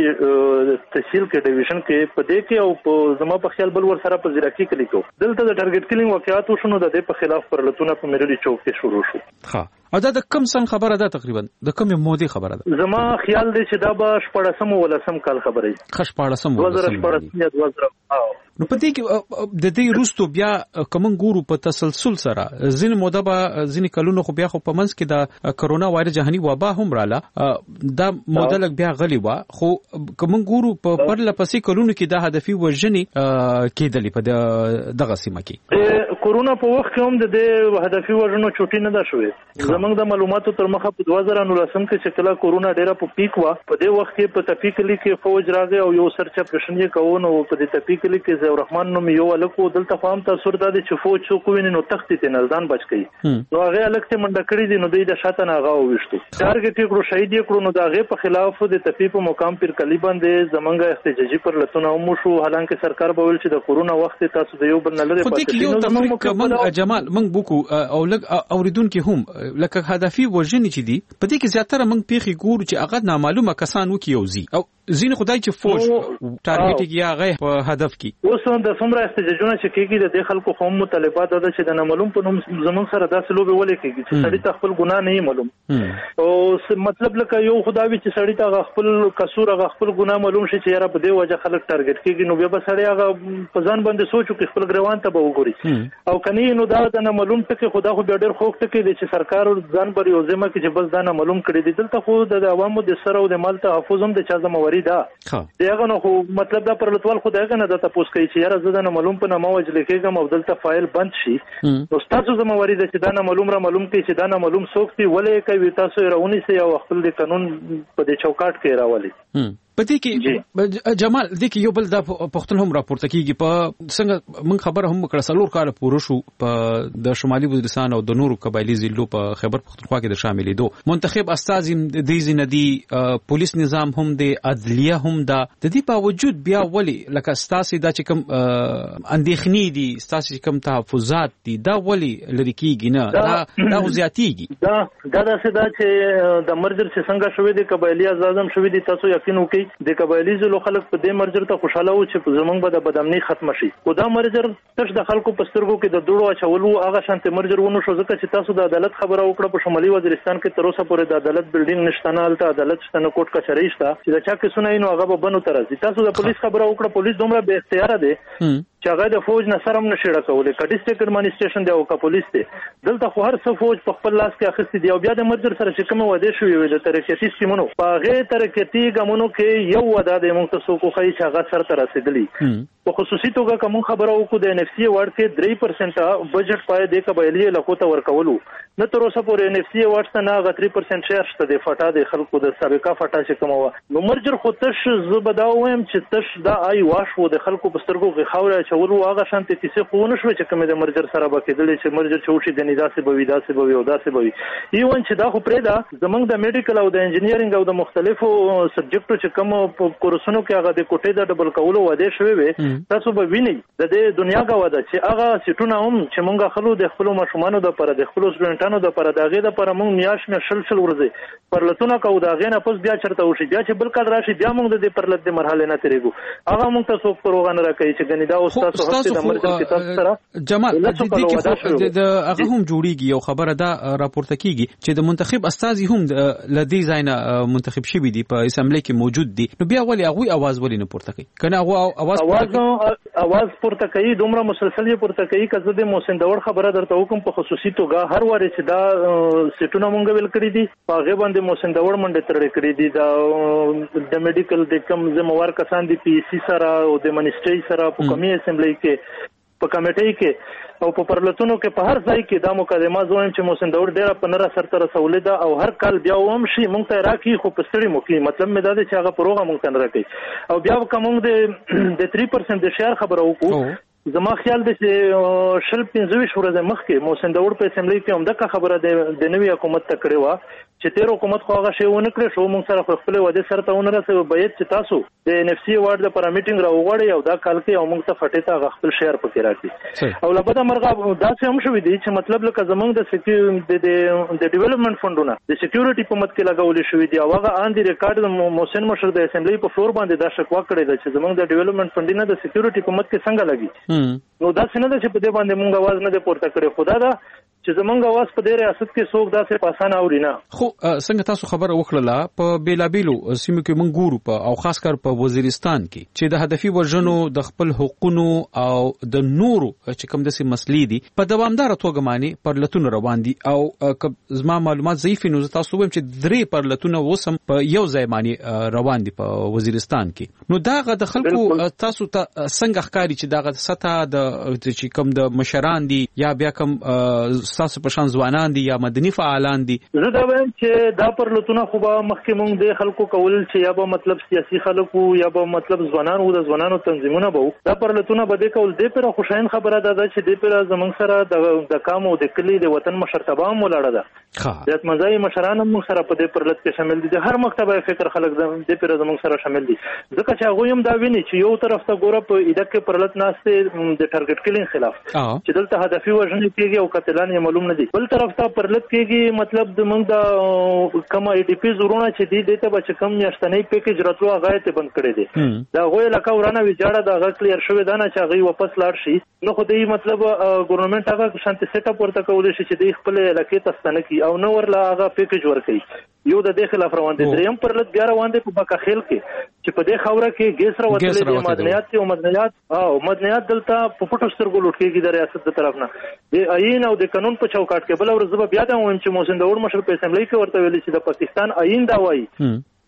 تحصیل کې ډیویژن کې په دې کې او په زما په خیال بل ور سره په زیراکی کلی کو دلته د ټارګټ کلینګ واقعات وشو نو د دې په خلاف پرلطونه په میرلی چوک کې شروع شو ها او دا د کم سن خبره ده تقریبا د کم مودي خبره ده زما خیال دی چې دا به شپږم ولسم کال خبره ای خش پاړسم ولسم دوه زره نو په دې کې د دې روستو بیا کوم ګورو په تسلسل سره ځین موده به ځین کلونو خو بیا خو په منځ کې د کرونا وایرس جهاني وبا هم رااله دا موده لګ بیا غلی و خو کوم ګورو په پرله پسې کلونو کې د هدفي ورژنې کېدلې په دغه سیمه کې کرونا په وخت کې هم د دې هدفي ورژنو چوټي نه ده شوې زمونږ د معلوماتو تر مخه په دوه زره نولسم کې چې کله کرونا ډیره په پیک و په دې وخت کې په تفیکلی کې فوج راغی او یو سرچ اپریشن یې کوو په دې تفیکلی کې زو رحمان نوم یو الکو دلته فهم تاسو د چې فوج څوک ویني نو تختې ته نلدان بچ کی نو هغه الکته منډه کړی دي نو د شاته نه هغه وشتو ټارګټ یې کړو شهید یې کړو نو دا غي په خلاف د تفیف مقام پر کلی باندې زمونږه احتجاجي پر لتون هم شو حالانکه سرکار به ول چې د کرونا وخت تاسو د یو بل نه لري پاتې نو جمال موږ بوکو او لګ اوریدونکو هم لکه هدفي ورژنې چې دي په دې کې زیاتره موږ پیخي ګورو چې هغه نامعلومه کسان وکيوزي او زین خدای چې فوج ټارګټ کې هغه په هدف کې اوس د څومره احتجاجونه چې کېږي د خلکو قوم مطالبات ده چې د نامعلوم په نوم زمون سره داسې لوبه ولې کېږي چې سړی ته خپل ګناه نه معلوم او مطلب لکه یو خدای چې سړی ته خپل قصور هغه خپل ګناه معلوم شي چې یاره په دې وجه خلک ټارګټ کېږي نو بیا به سړی هغه په ځان باندې سوچو کې خپل ګروان ته به وګوري او کني نو دا د نامعلوم ټکي خدا خو بیا ډېر خوښ ټکي دي چې سرکار ځان بر یو ځما کې چې بس دا نامعلوم کړي دي دلته خو د عوامو د سره او د مال تحفظ هم د چا ذمہواری ده دغه نو خو مطلب دا پرلطوال خو دغه نه د تاسو کوي چې یاره زه د معلوم په نامه وجل کېږم او دلته فایل بند شي نو تاسو ذمہواری ده چې دا نه معلوم را معلوم کې چې دا نه معلوم څوک دی ولې کوي تاسو راونی سي او خپل د قانون په دې چوکاټ کې راولي پدې کې جمال دې کې یو بل د پښتون هم راپورته کیږي په څنګه من خبر هم کړه سلور کال پوره شو په د شمالي وزیرستان او د نورو قبایلی ضلعو په خیبر پختونخوا کې د شاملې دو منتخب استازي د دې ندي پولیس نظام هم د عدلیه هم د دې په وجود بیا ولی لکه استاسي دا چې کوم اندېخنی دي استاسي کوم تحفظات دي دا ولی لری کیږي نه دا دا زیاتیږي دا دا څه دا چې د مرجر چې څنګه شوې دي قبایلی اعظم شوې دي تاسو یقین وکړئ د قبایلی زلو خلک په دې مرجر ته خوشاله وو چې زمونږ به د بدامنۍ ختم شي او دا مرجر تش د خلکو په سترګو کې د دوړو اچول وو هغه شانته مرجر ونه شو ځکه چې تاسو د عدالت خبره وکړه په شمالي وزیرستان کې تر اوسه پورې د عدالت بلډینګ نشته نه الته عدالت شته نه کوټ کچري شته چې دا چا کې سنای نو هغه به بنو تر ځي تاسو د پولیس خبره وکړه پولیس دومره بے اختیار دي چې هغه د فوج نه سرم نشي راکولې کډي ډیسټریکټ ایڈمنسټریشن دی او کا پولیس دی دلته خو هر څه فوج په خپل لاس کې اخیستي دی او بیا د مرجر سره چې کوم وعده شوې وي د ترقیتي سیمونو په هغه ترقیتي ګمونو کې یو وعده د موږ ته سو کوخی چې هغه سره تر رسیدلی په خصوصي توګه کوم خبره وکړو د ان اف سی وارد کې درې پرسنټ بجټ پای د قبایلی لکو ته ورکولو نه تر اوسه پورې ان اف سی وارد ته نه غتري پرسنټ شیر شته د فټا د خلکو د سابقه فټا چې کومه و نو مرجر خو تش زبداوم چې تش دا آی واش وو د خلکو په سترګو کې خاوره چولو هغه شانت کیسه خو نه شو چې کومه د مرجر سره بکیدل چې مرجر چوشي د نidاسه بوي داسه بوي او داسه بوي ایون چې دا خو پرې دا زمنګ د میډیکل او د انجینیرینګ او د مختلفو سبجیکټو چې کوم په کورسونو کې هغه د کوټې د ډبل کولو وعده شوی وي تاسو به وینئ د دې دنیا غواده چې هغه سټونه هم چې مونږه خلو د خپل ماشومان د پر د خپل سټوډنټانو د پر دغه د پر مونږ میاش مې شل شل ورځي پرلتونه کو دا غینه پس بیا چرته وشي بیا چې بل کډ راشي بیا مونږ د پرلت د مرحله نه تیریږو هغه مونږ ته څوک پروغان راکړي چې غنی دا استاد هفته د مرجر کتاب سره جمال د دې کې د هغه هم جوړیږي یو خبره دا راپورته کیږي چې د منتخب استازي هم د دې ځای منتخب شوی دي په اسمبلی کې موجود دي نو بیا ولې هغه आवाज ولې نه پورته کوي کنه هغه आवाज आवाज आवाज پورته کوي دومره مسلسل یې پورته کوي کزه د موسن دور خبره درته حکم په خصوصي توګه هر واره چې دا سټونه مونږ ویل کړی دي هغه باندې موسن دور منډه ترړې کړی دي دا د میډیکل د کم زموار کسان دي پی سی سره او د منسټری سره په کمی اسمبلی کې په کمیټې کې او په پرلتونو کې په هر ځای کې دا مقدمه زویم چې موسن دور ډیره په نره سر تر رسولې ده او هر کال بیا ووم شي مونږ ته راکې خو په ستړي مو کې مطلب مې دا دی چې هغه پروغه مونږ ته راکې او بیا کوم د د تین پرسنټ د شیر خبره وکړو زما خیال دی چې شل پنځه ویشت ورځې مخکې موسن دور په اسمبلی کې هم دغه خبره د نوي حکومت ته کړې و چې تیر حکومت خو هغه شی ونه کړی شو مونږ سره خپل وعده سره ته ونه رسېږو باید چې تاسو د ان اف سی وارد د پر میټینګ راوغړی او دا کال کې او مونږ ته فټې ته خپل شیر پکې راکړي او لبدا مرغه دا څه هم شوې دي چې مطلب لکه زمونږ د سکیورټي د ډیولپمنٹ فندونه د سکیورټي په مت کې لګولې شوې دي او هغه ان دی ریکارډ د موسن مشر د اسمبلی په فلور باندې دا شکوا کړی ده چې زمونږ د ډیولپمنٹ فندینه د سکیورټي په مت کې څنګه لګي نو دا څنګه ده چې په دې باندې مونږ आवाज نه پورته کړی خدا دا چې زمونږ आवाज په دې ریاست کې څوک داسې پاسانه اوري نه خو څنګه تاسو خبره وکړه په بیلابیلو سیمو کې مونږ ګورو په او خاص کر په وزیرستان کې چې د هدفي وژنو د خپل حقوقو او د نورو چې کوم داسې مسلې دي په دوامدار توګه معنی پرلتون روان دي او زما معلومات ضعیف نو تاسو ویم چې درې پرلتونه وسم په یو ځای معنی روان دي په وزیرستان کې نو داغه د خلکو تاسو ته څنګه ښکاری چې داغه سطح د چې کوم د مشران دي یا بیا کوم تاسو په شان ځوانان دي یا مدني فعالان دي زه دا وایم چې دا پرلتونه خو به مخکې مونږ د خلکو کول چې یا به مطلب سیاسي خلکو یا به مطلب ځوانان او د ځوانانو تنظیمونه به دا پرلتونه به د کول د پر خوشاین خبره ده چې د پر زمونږ سره د کام او د کلی د وطن مشرتابه هم ولاړه ده د منځي مشران هم سره په دې پرلت کې شامل دي د هر مکتبه فکر خلک د پر زمونږ سره شامل دي ځکه چې هغه هم دا ویني چې یو طرف ته ګوره په اېدا کې پرلت ناشته د ټارګټ کلینګ خلاف چې دلته هدفي وژنې کېږي او قتلان معلوم نه دي بل طرف ته پرلت کېږي مطلب د موږ د کوم ای ډی پی زورونه چې دی دته بچ کم میاشتنۍ پیکیج راتلو هغه ته بند کړی دي دا غوې لکه ورانه ویجاړه دا غ کلیر شوی دا نه چې هغه واپس لاړ شي نو خو دې مطلب ګورنمنت هغه شانتي سیټ اپ ورته کولای شي چې د خپل علاقې ته ستنه کی او نو ورلا هغه پیکیج ورکړي یو د دې خلاف روان دي دریم پرلت بیا روان دي په بکا خیل کې چې په دې خوره کې ګیس راوتلې دي مدنیات او مدنیات او مدنیات دلته په پټو سترګو لوټ کېږي د ریاست د طرف نه د آئین او د قانون په چوکاټ کې بل ورځ بیا دا وایم چې موسن دور مشر په اسمبلی کې ورته ویلي چې د پاکستان آئین دا وایي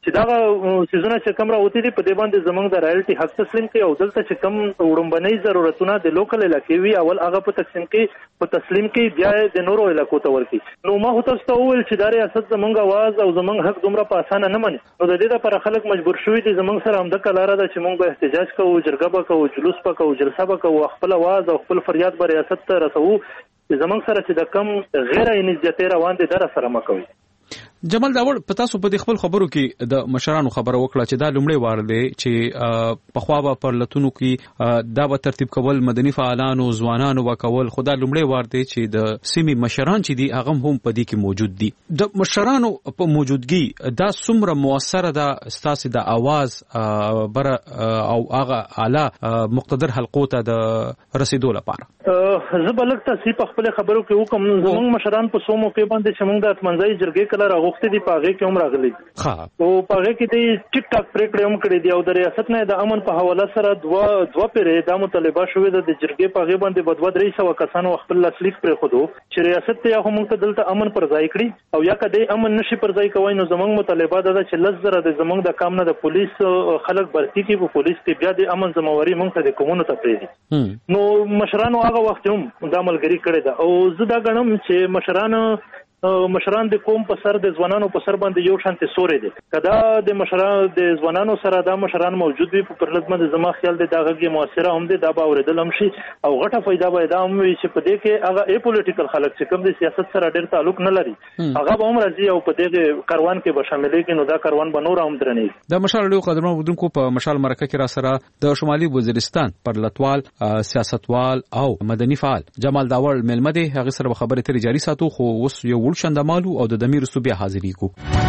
چې دا سيزونه چې کوم راوتی دي په دې باندې زمونږ د رایلټي حق تسلیم کوي او دلته چې کوم وړاندې ضرورتونه د لوکل علاقې وي اول هغه په تقسیم کې په تسلیم کې بیا د نورو علاقو ته ورکی. نو ما هوته ستول چې دا ریاست زمونږ आवाज او زمونږ حق دومره په اسانه نه مني. نو د دې لپاره خلک مجبور شوي دي زمونږ سره همدا کلاره ده چې مونږ به احتجاج کوو، جرګه به کوو، جلوس به کوو، جلسه به کوو، خپل आवाज او خپل فریاد به ریاست ته رسوو چې زمونږ سره چې د کم غیر انضباطي روان دي در سره مکوي. جمال داور په تاسو په خپل خبرو کې د مشرانو خبره وکړه چې دا لومړی وار دی چې په خوا به پر لتونو کې دا به ترتیب کول مدني فعالانو ځوانانو وکول، خو دا لومړی وار دی چې د سیمې مشران چې دي هغه هم په دې کې موجود دي. د مشرانو په موجودګي دا څومره موثره ده ستاسو د आवाज بر او هغه اعلی مقتدر حلقو ته د رسیدو لپاره؟ زه بلک تاسو په خپل خبرو کې وکم زموږ مشران په سومو کې باندې چې موږ د اتمنځي جرګې کله راغوښتي دي پاغه کې هم راغلي ها او پاغه کې د ټیک ټاک پریکړې هم کړې دي او د ریاست نه د امن په حواله سره دوا دوا پیرې د مطالبه شوې د جرګې پاغه باندې بدو درې سو کسانو خپل لاسلیک پرې خودو چې ریاست ته هم ته دلته امن پر ځای کړی او یا کده امن نشي پر ځای کوي نو زمونږ مطالبه ده چې لزر د زمونږ د کام نه د پولیس خلک برتی کې په پولیس کې بیا د امن ذمہواری مونږ ته د کومونو ته پریږي. نو مشرانو هغه وخت هم د عملګری کړی دا او زه دا غنم چې مشرانو مشران د قوم په سر د ځوانانو په سر باندې یو شانتي سوري دي. کدا د مشرانو د ځوانانو سره د مشران موجود وي په پرلط باندې زما خیال د داغه موثره هم دي دا باوردل هم شي او غټه فائدہ به دا هم وي چې په دې کې هغه ای پولیټیکل خلک چې کوم د سیاست سره ډېر تعلق نه لري هغه به هم راځي او په دې کاروان کې به شامل کېږي نو دا کاروان به نور هم درني. د مشال له قدرمن ودونکو په مشال مرکه کې را سره د شمالي وزیرستان پرلطوال سیاستوال او مدني فعال جمال داور ملمدي هغه سره خبرې تر جاري ساتو خو اوس یو ولشندمالو او د دمیر صوبیا حاضری کو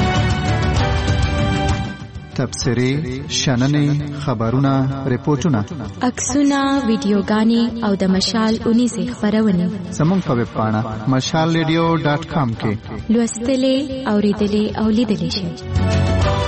تبصری شننې خبرونه ریپورتونه عکسونه ویډیوګانې او د مشال اونیزه خبرونه زموږ په ویب پاڼه مشال ریډیو ډاٹ کام کې لوستلې اوریدلې او لیدلې شئ.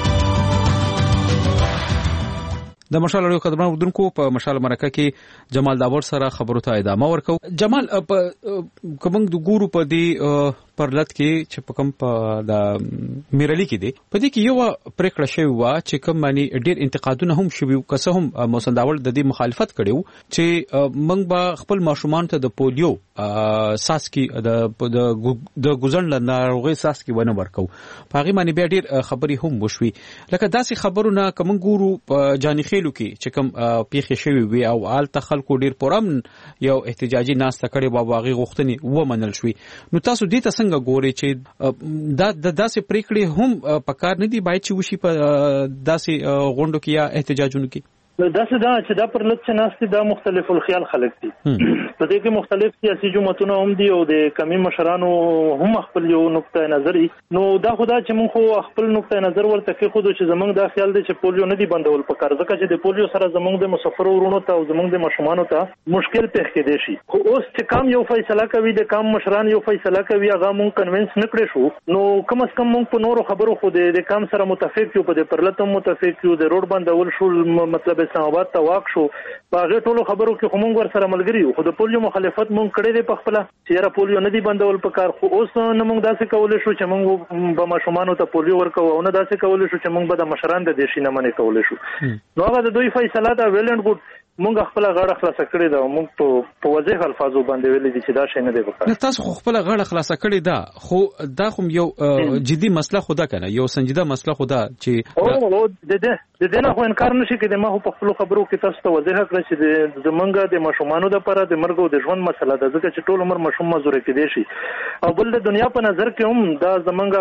د مشال اړیو قدرمن ودونکو په مشال مرکه کې جمال داور سره خبرو ته ادامه ورکو. جمال په کوم د ګورو په دی پرلط کې چې په کوم په د میرالي کې دی په دې کې یو پریکړه شوی و چې کوم معنی ډیر انتقادونه هم شوي که څه هم موسن داول د دې مخالفت کړو چې موږ به خپل ماشومان ته د پولیو ساس کې د د ګوزن لناروغي ساس کې ونه ورکو په هغه معنی بیا ډیر خبري هم وشوي لکه داسې خبرونه کوم ګورو په جانخیلو کې چې کوم پیښې شوی وي او آل تخلکو ډیر پرم یو احتجاجي ناس تکړه بابا غي غوښتنې و منل شوی. نو تاسو دې ته څنګه ګوري چې دا د داسې پریکړې هم په کار نه دی باید چې وشي په داسې غونډو کې یا احتجاجونو کې؟ داسې دا چې دا پر لږ څه ناستي دا مختلف الخیال خلک دي په دې کې مختلف سیاسي جماعتونه هم دي او د کمی مشرانو هم خپل یو نقطه نظر نو دا خدا چې موږ خو خپل نقطه نظر ورته کې خو چې زمونږ دا خیال دی چې پولیو نه دی بندول په کار ځکه چې د پولیو سره زمونږ د مسافرو ورونو ته او زمونږ د ماشومانو ته مشکل پیښ کېدی شي. خو اوس چې کم یو فیصله کوي د کم مشران یو فیصله کوي هغه موږ کنوینس نه کړی شو نو کم از کم موږ په نورو خبرو خو د کم سره متفق یو په د پرلطم متفق یو د روډ بندول شو مطلب اسلام آباد ته واک شو په هغه ټولو خبرو کې خو موږ ور سره ملګری یو خو د پولیو مخالفت موږ کړی دی په خپل چې را پولیو نه دی بندول په کار خو اوس نه موږ داسې کولای شو چې موږ به ماشومانو ته پولیو ورکو او نه داسې کولای شو چې موږ به د مشران د دیشي نه منې کولای شو. نو هغه د دوی فیصله دا ویل اند ګډ مونږ خپل غاړه خلاص کړې ده مونږ په په واضح الفاظو باندې ویل دي چې دا شی نه دی وکړ. تاسو خو خپل غاړه خلاص کړې ده خو دا خو یو جدي مسله خو دا کنه یو سنجیده مسله خو دا چې او د دې د دې نه خو انکار نشي کېدای ما په خپل خبرو کې تاسو ته واضح کړ چې د زمونږ د ماشومانو لپاره د مرګ او د ژوند مسله ده ځکه چې ټول عمر ماشوم مزور کېدی شي او بل د دنیا په نظر کې هم دا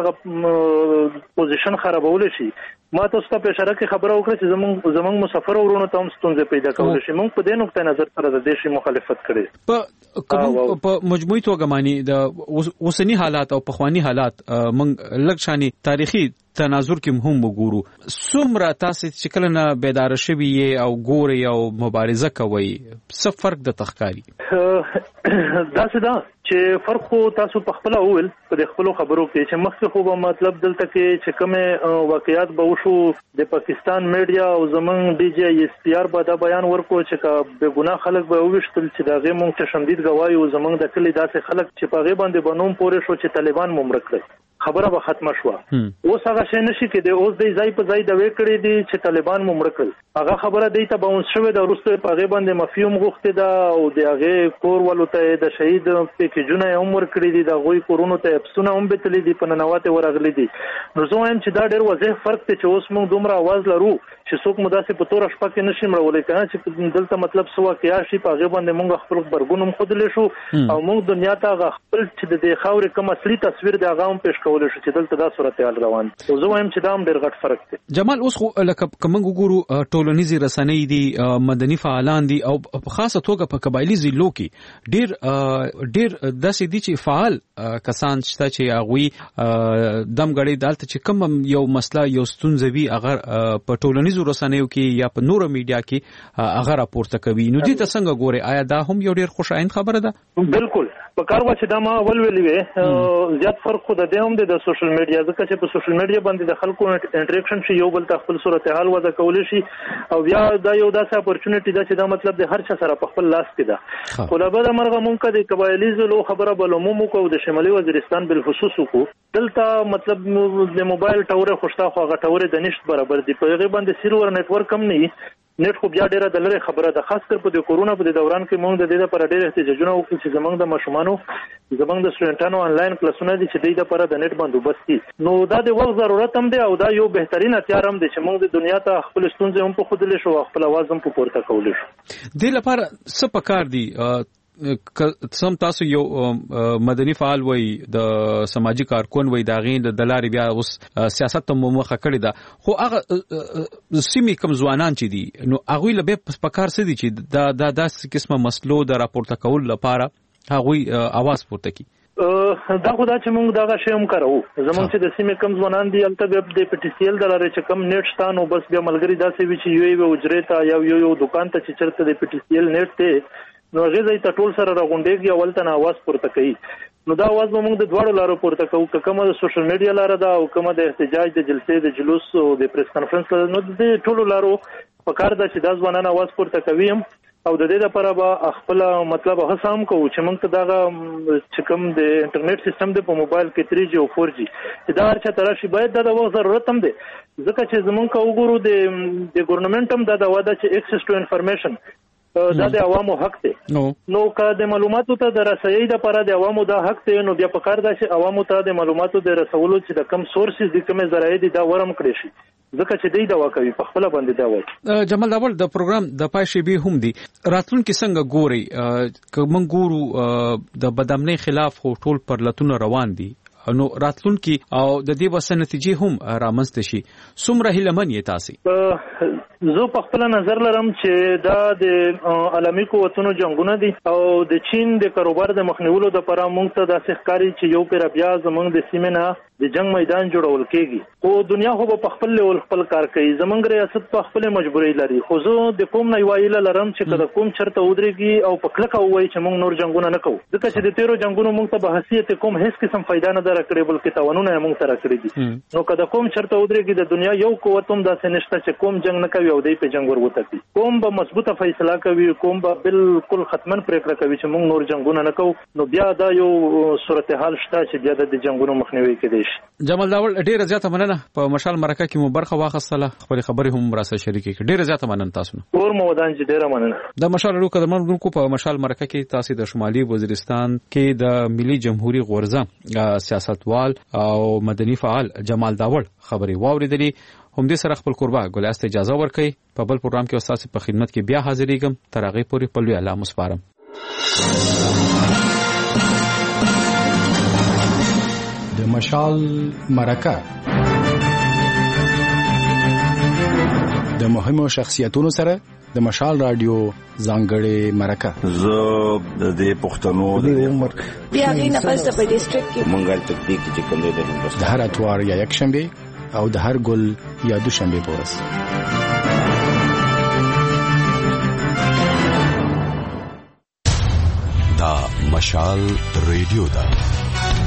زمونږ پوزیشن خرابول شي. ما تاسو ته په اشاره کې خبره وکړه چې زمونږ زمونږ مسافر ورونو ته هم ستونزې پیدا کول شي موږ په دې نقطه نظر سره د دیشي مخالفت کړي. په په مجموعي توګه معنی د اوسنی حالات او پخوانی حالات موږ لږ شاني تاریخي تناظر کې هم وګورو څومره تاسو چې کله نه بیدار شوي او ګوري او مبارزه کوي څه فرق د تخکاری دا څه دا چې فرق خو تاسو په خپل اول په خپل خبرو کې چې مخکې خو به مطلب دلته کې چې کومه واقعیات به وشو د پاکستان میډیا او زمون ډي جي اس پی آر به دا بیان ورکو چې کا به ګناه خلک به وښتل چې دا غي مونږ ته شمدید گواهی او زمون د کلی داسې خلک چې په غي باندې بنوم پورې شو چې طالبان ممرک کړي خبره به ختمه شو اوس هغه شي نشي کېده اوس د ځای په ځای د وکړې دي چې طالبان مو مړ کړل هغه خبره دی ته باونس شوې د روسته په هغه باندې مفهوم غوښته دا او د هغه کور ولوته د شهید پیکیجونه عمر کړی دي د غوي کورونو ته افسونه هم بتلې دي په ننواته ورغلي دي نو زه وایم چې دا ډېر واضح فرق دی چې اوس موږ دومره आवाज لرو چې څوک مداسه په تور شپه کې نشي مړولې کنه چې دلته مطلب سوا کې شي په هغه باندې موږ خپل برګونم خودلې شو او موږ دنیا ته خپل چې د خاورې کوم اصلي تصویر د هغه هم پېښ کولې شو چې دلته دا صورتحال روان او زه وایم چې دا هم ډېر غټ فرق دی. جمال اوس خو لکه کوم وګورو ټولنیزي رسنۍ دي مدني فعالان دي او په خاصه توګه په قبایلی ضلعو کې ډېر ډېر داسې دي چې فعال کسان شته چې هغه دم غړي دالته چې کوم یو مسله یو ستونزوي اگر په ټولنیزو رسنیو کې یا په نورو میډیا کې هغه راپورته کوي نو دې ته څنګه ګوري آیا دا هم یو ډېر خوشاین خبره ده؟ بالکل په کار وا چې دا ما اول ویلې وې زیات فرق خو د دې هم د سوشل میډیا ځکه چې په سوشل میډیا باندې د خلکو انټریکشن شي یو بل ته خپل صورتحال وځه کول شي او بیا دا یو داسې اپورچونټی ده چې دا مطلب د هر چا سره په خپل لاس کې ده خو لا به د مرغه مونږ د قبایلی زلو خبره بلومو کو د شمالي وزیرستان بالخصوص کو دلته مطلب د موبایل ټاور خوشتا خو غټور د نشټ برابر دی په هغه باندې سیلور نت ورک هم نه نت خو بیا ډیره د لری خبره ده خاص کر په د کورونا په دوران کې موږ د دې لپاره ډېر احتجاجونه وکړو چې زمونږ د ماشومانو زمونږ د سټوډنټانو انلاین کلاسونه دي چې د لپاره د نت بندوبست دي نو دا د وخت ضرورت هم دی او دا یو بهترین هتیار هم دی چې موږ د دنیا ته خپل ستونزې هم په خودلې شو خپل आवाज هم په پورته کولې شو د لپاره څه پکار دي سم تاسو یو مدني فعال وای د سماجی کارکون وای دا غین د دلاري بیا اوس سیاست ته مخه کړی دا خو هغه سیمې کم ځوانان چې دي نو هغه له به پکار سدي چې دا د داسې قسمه مسلو د راپورته کول لپاره هغه आवाज پورته کی دا خدا چې موږ دا شی هم کارو زمونږ چې د سیمې کم ځوانان دي البته د پی ټی سی ال دلاره چې کم نیټ شته نو بس بیا ملګری داسې وی چې یو یو اجرې ته یا یو یو دکان ته چې چرته د پی ټی سی ال نیټ ته نو هغه ځای ته ټول سره راغونډېږي اول ته आवाज پورته کوي نو دا आवाज موږ د دواړو لارو پورته کوو کومه د سوشل میډیا لاره ده او کومه د احتجاج د جلسې د جلوس او د پریس کانفرنس نو د ټولو لارو په کار ده چې د ځوانانو आवाज پورته کوي او د دې لپاره به خپل مطلب هڅه هم کوو چې موږ ته دا چې کوم د انټرنیټ سیستم د په موبایل کې تھری جی او فور جی دا هر چا ترشي باید دا وخت ضرورت هم دی ځکه چې زمونږ کو وګورو د د ګورنمنت هم دا دا وعده چې اکسس ټو انفارمیشن دا د عوامو حق دی نو که د معلوماتو ته د رسایي لپاره د عوامو دا حق دی نو بیا په کار ده چې عوامو ته د معلوماتو د رسولو چې د کم سورسز د کومه ذرایع دي دا ورم کړی شي ځکه چې دوی دا وکوي په خپل باندې دا وایي. جمال داول د پروګرام د پای شی به هم دي راتلونکي څنګه ګوري که موږ ګورو د بدامنۍ خلاف خو ټول پرلتونه روان دي نو راتلونکي او د دې وسه نتیجې هم رامنځته شي څومره هیلمن یې تاسو؟ زه په خپل نظر لرم چې دا د عالمي قوتونو جنگونه دي او د چین د کاروبار د مخنیولو لپاره موږ ته د ښکاری چې یو پیر بیا زمونږ د سیمه نه د جنگ میدان جوړول کېږي او دنیا خو په خپل لیول خپل کار کوي زمونږ ریاست په خپل مجبورۍ لري خو زه د کوم نه وایله لرم چې کله کوم چرته ودرېږي او په کلکه وایي چې موږ نور جنگونه نه کوو ځکه چې د تیرو جنگونو موږ ته به حیثیت کوم هیڅ قسم فائدہ نه درکړي بلکې تاوانونه موږ ته راکړي دي نو کله کوم چرته ودرېږي د دنیا یو قوت هم داسې نشته چې کوم جنگ نه کوي او دای په جنگ وروتي کوم به مضبوطه فیصله کوي کوم به بالکل ختمن پریکړه کوي چې موږ نور جنگونه نه کوو نو بیا دا یو صورتحال شته چې بیا د جنگونو مخنیوي کېدای شي. جمال داول ډیره زیاته مننه په مشال مرکه کې مو برخه واخصله خپل خبرې هم راسره شریکې کړې ډیره زیاته مننه تاسو نو اور مودان چې ډیره مننه د مشال ورو کډمن ګروپ په مشال مرکه کې تاسو د شمالي وزیرستان کې د ملي جمهوریت غورځه سیاستوال او مدني فعال جمال داول خبرې واوریدلې هم دې سره خپل قربا ګلاسته اجازه ورکړي په بل پروګرام کې استاد په خدمت کې بیا حاضرېږم تر هغه پورې په لوی الله مسپارم. د مشال مرکه د مهمو شخصیتونو سره د مشال رادیو ځانګړې مرکه زه د پښتنو د عمر بیا غینه پس په ډیسټریکټ کې مونږه تطبیق چې کوم دی د هندوستان د هر اتوار یا یک شنبه او د هر ګل یا دوشنبه په ورځ دا مشال ریډیو دا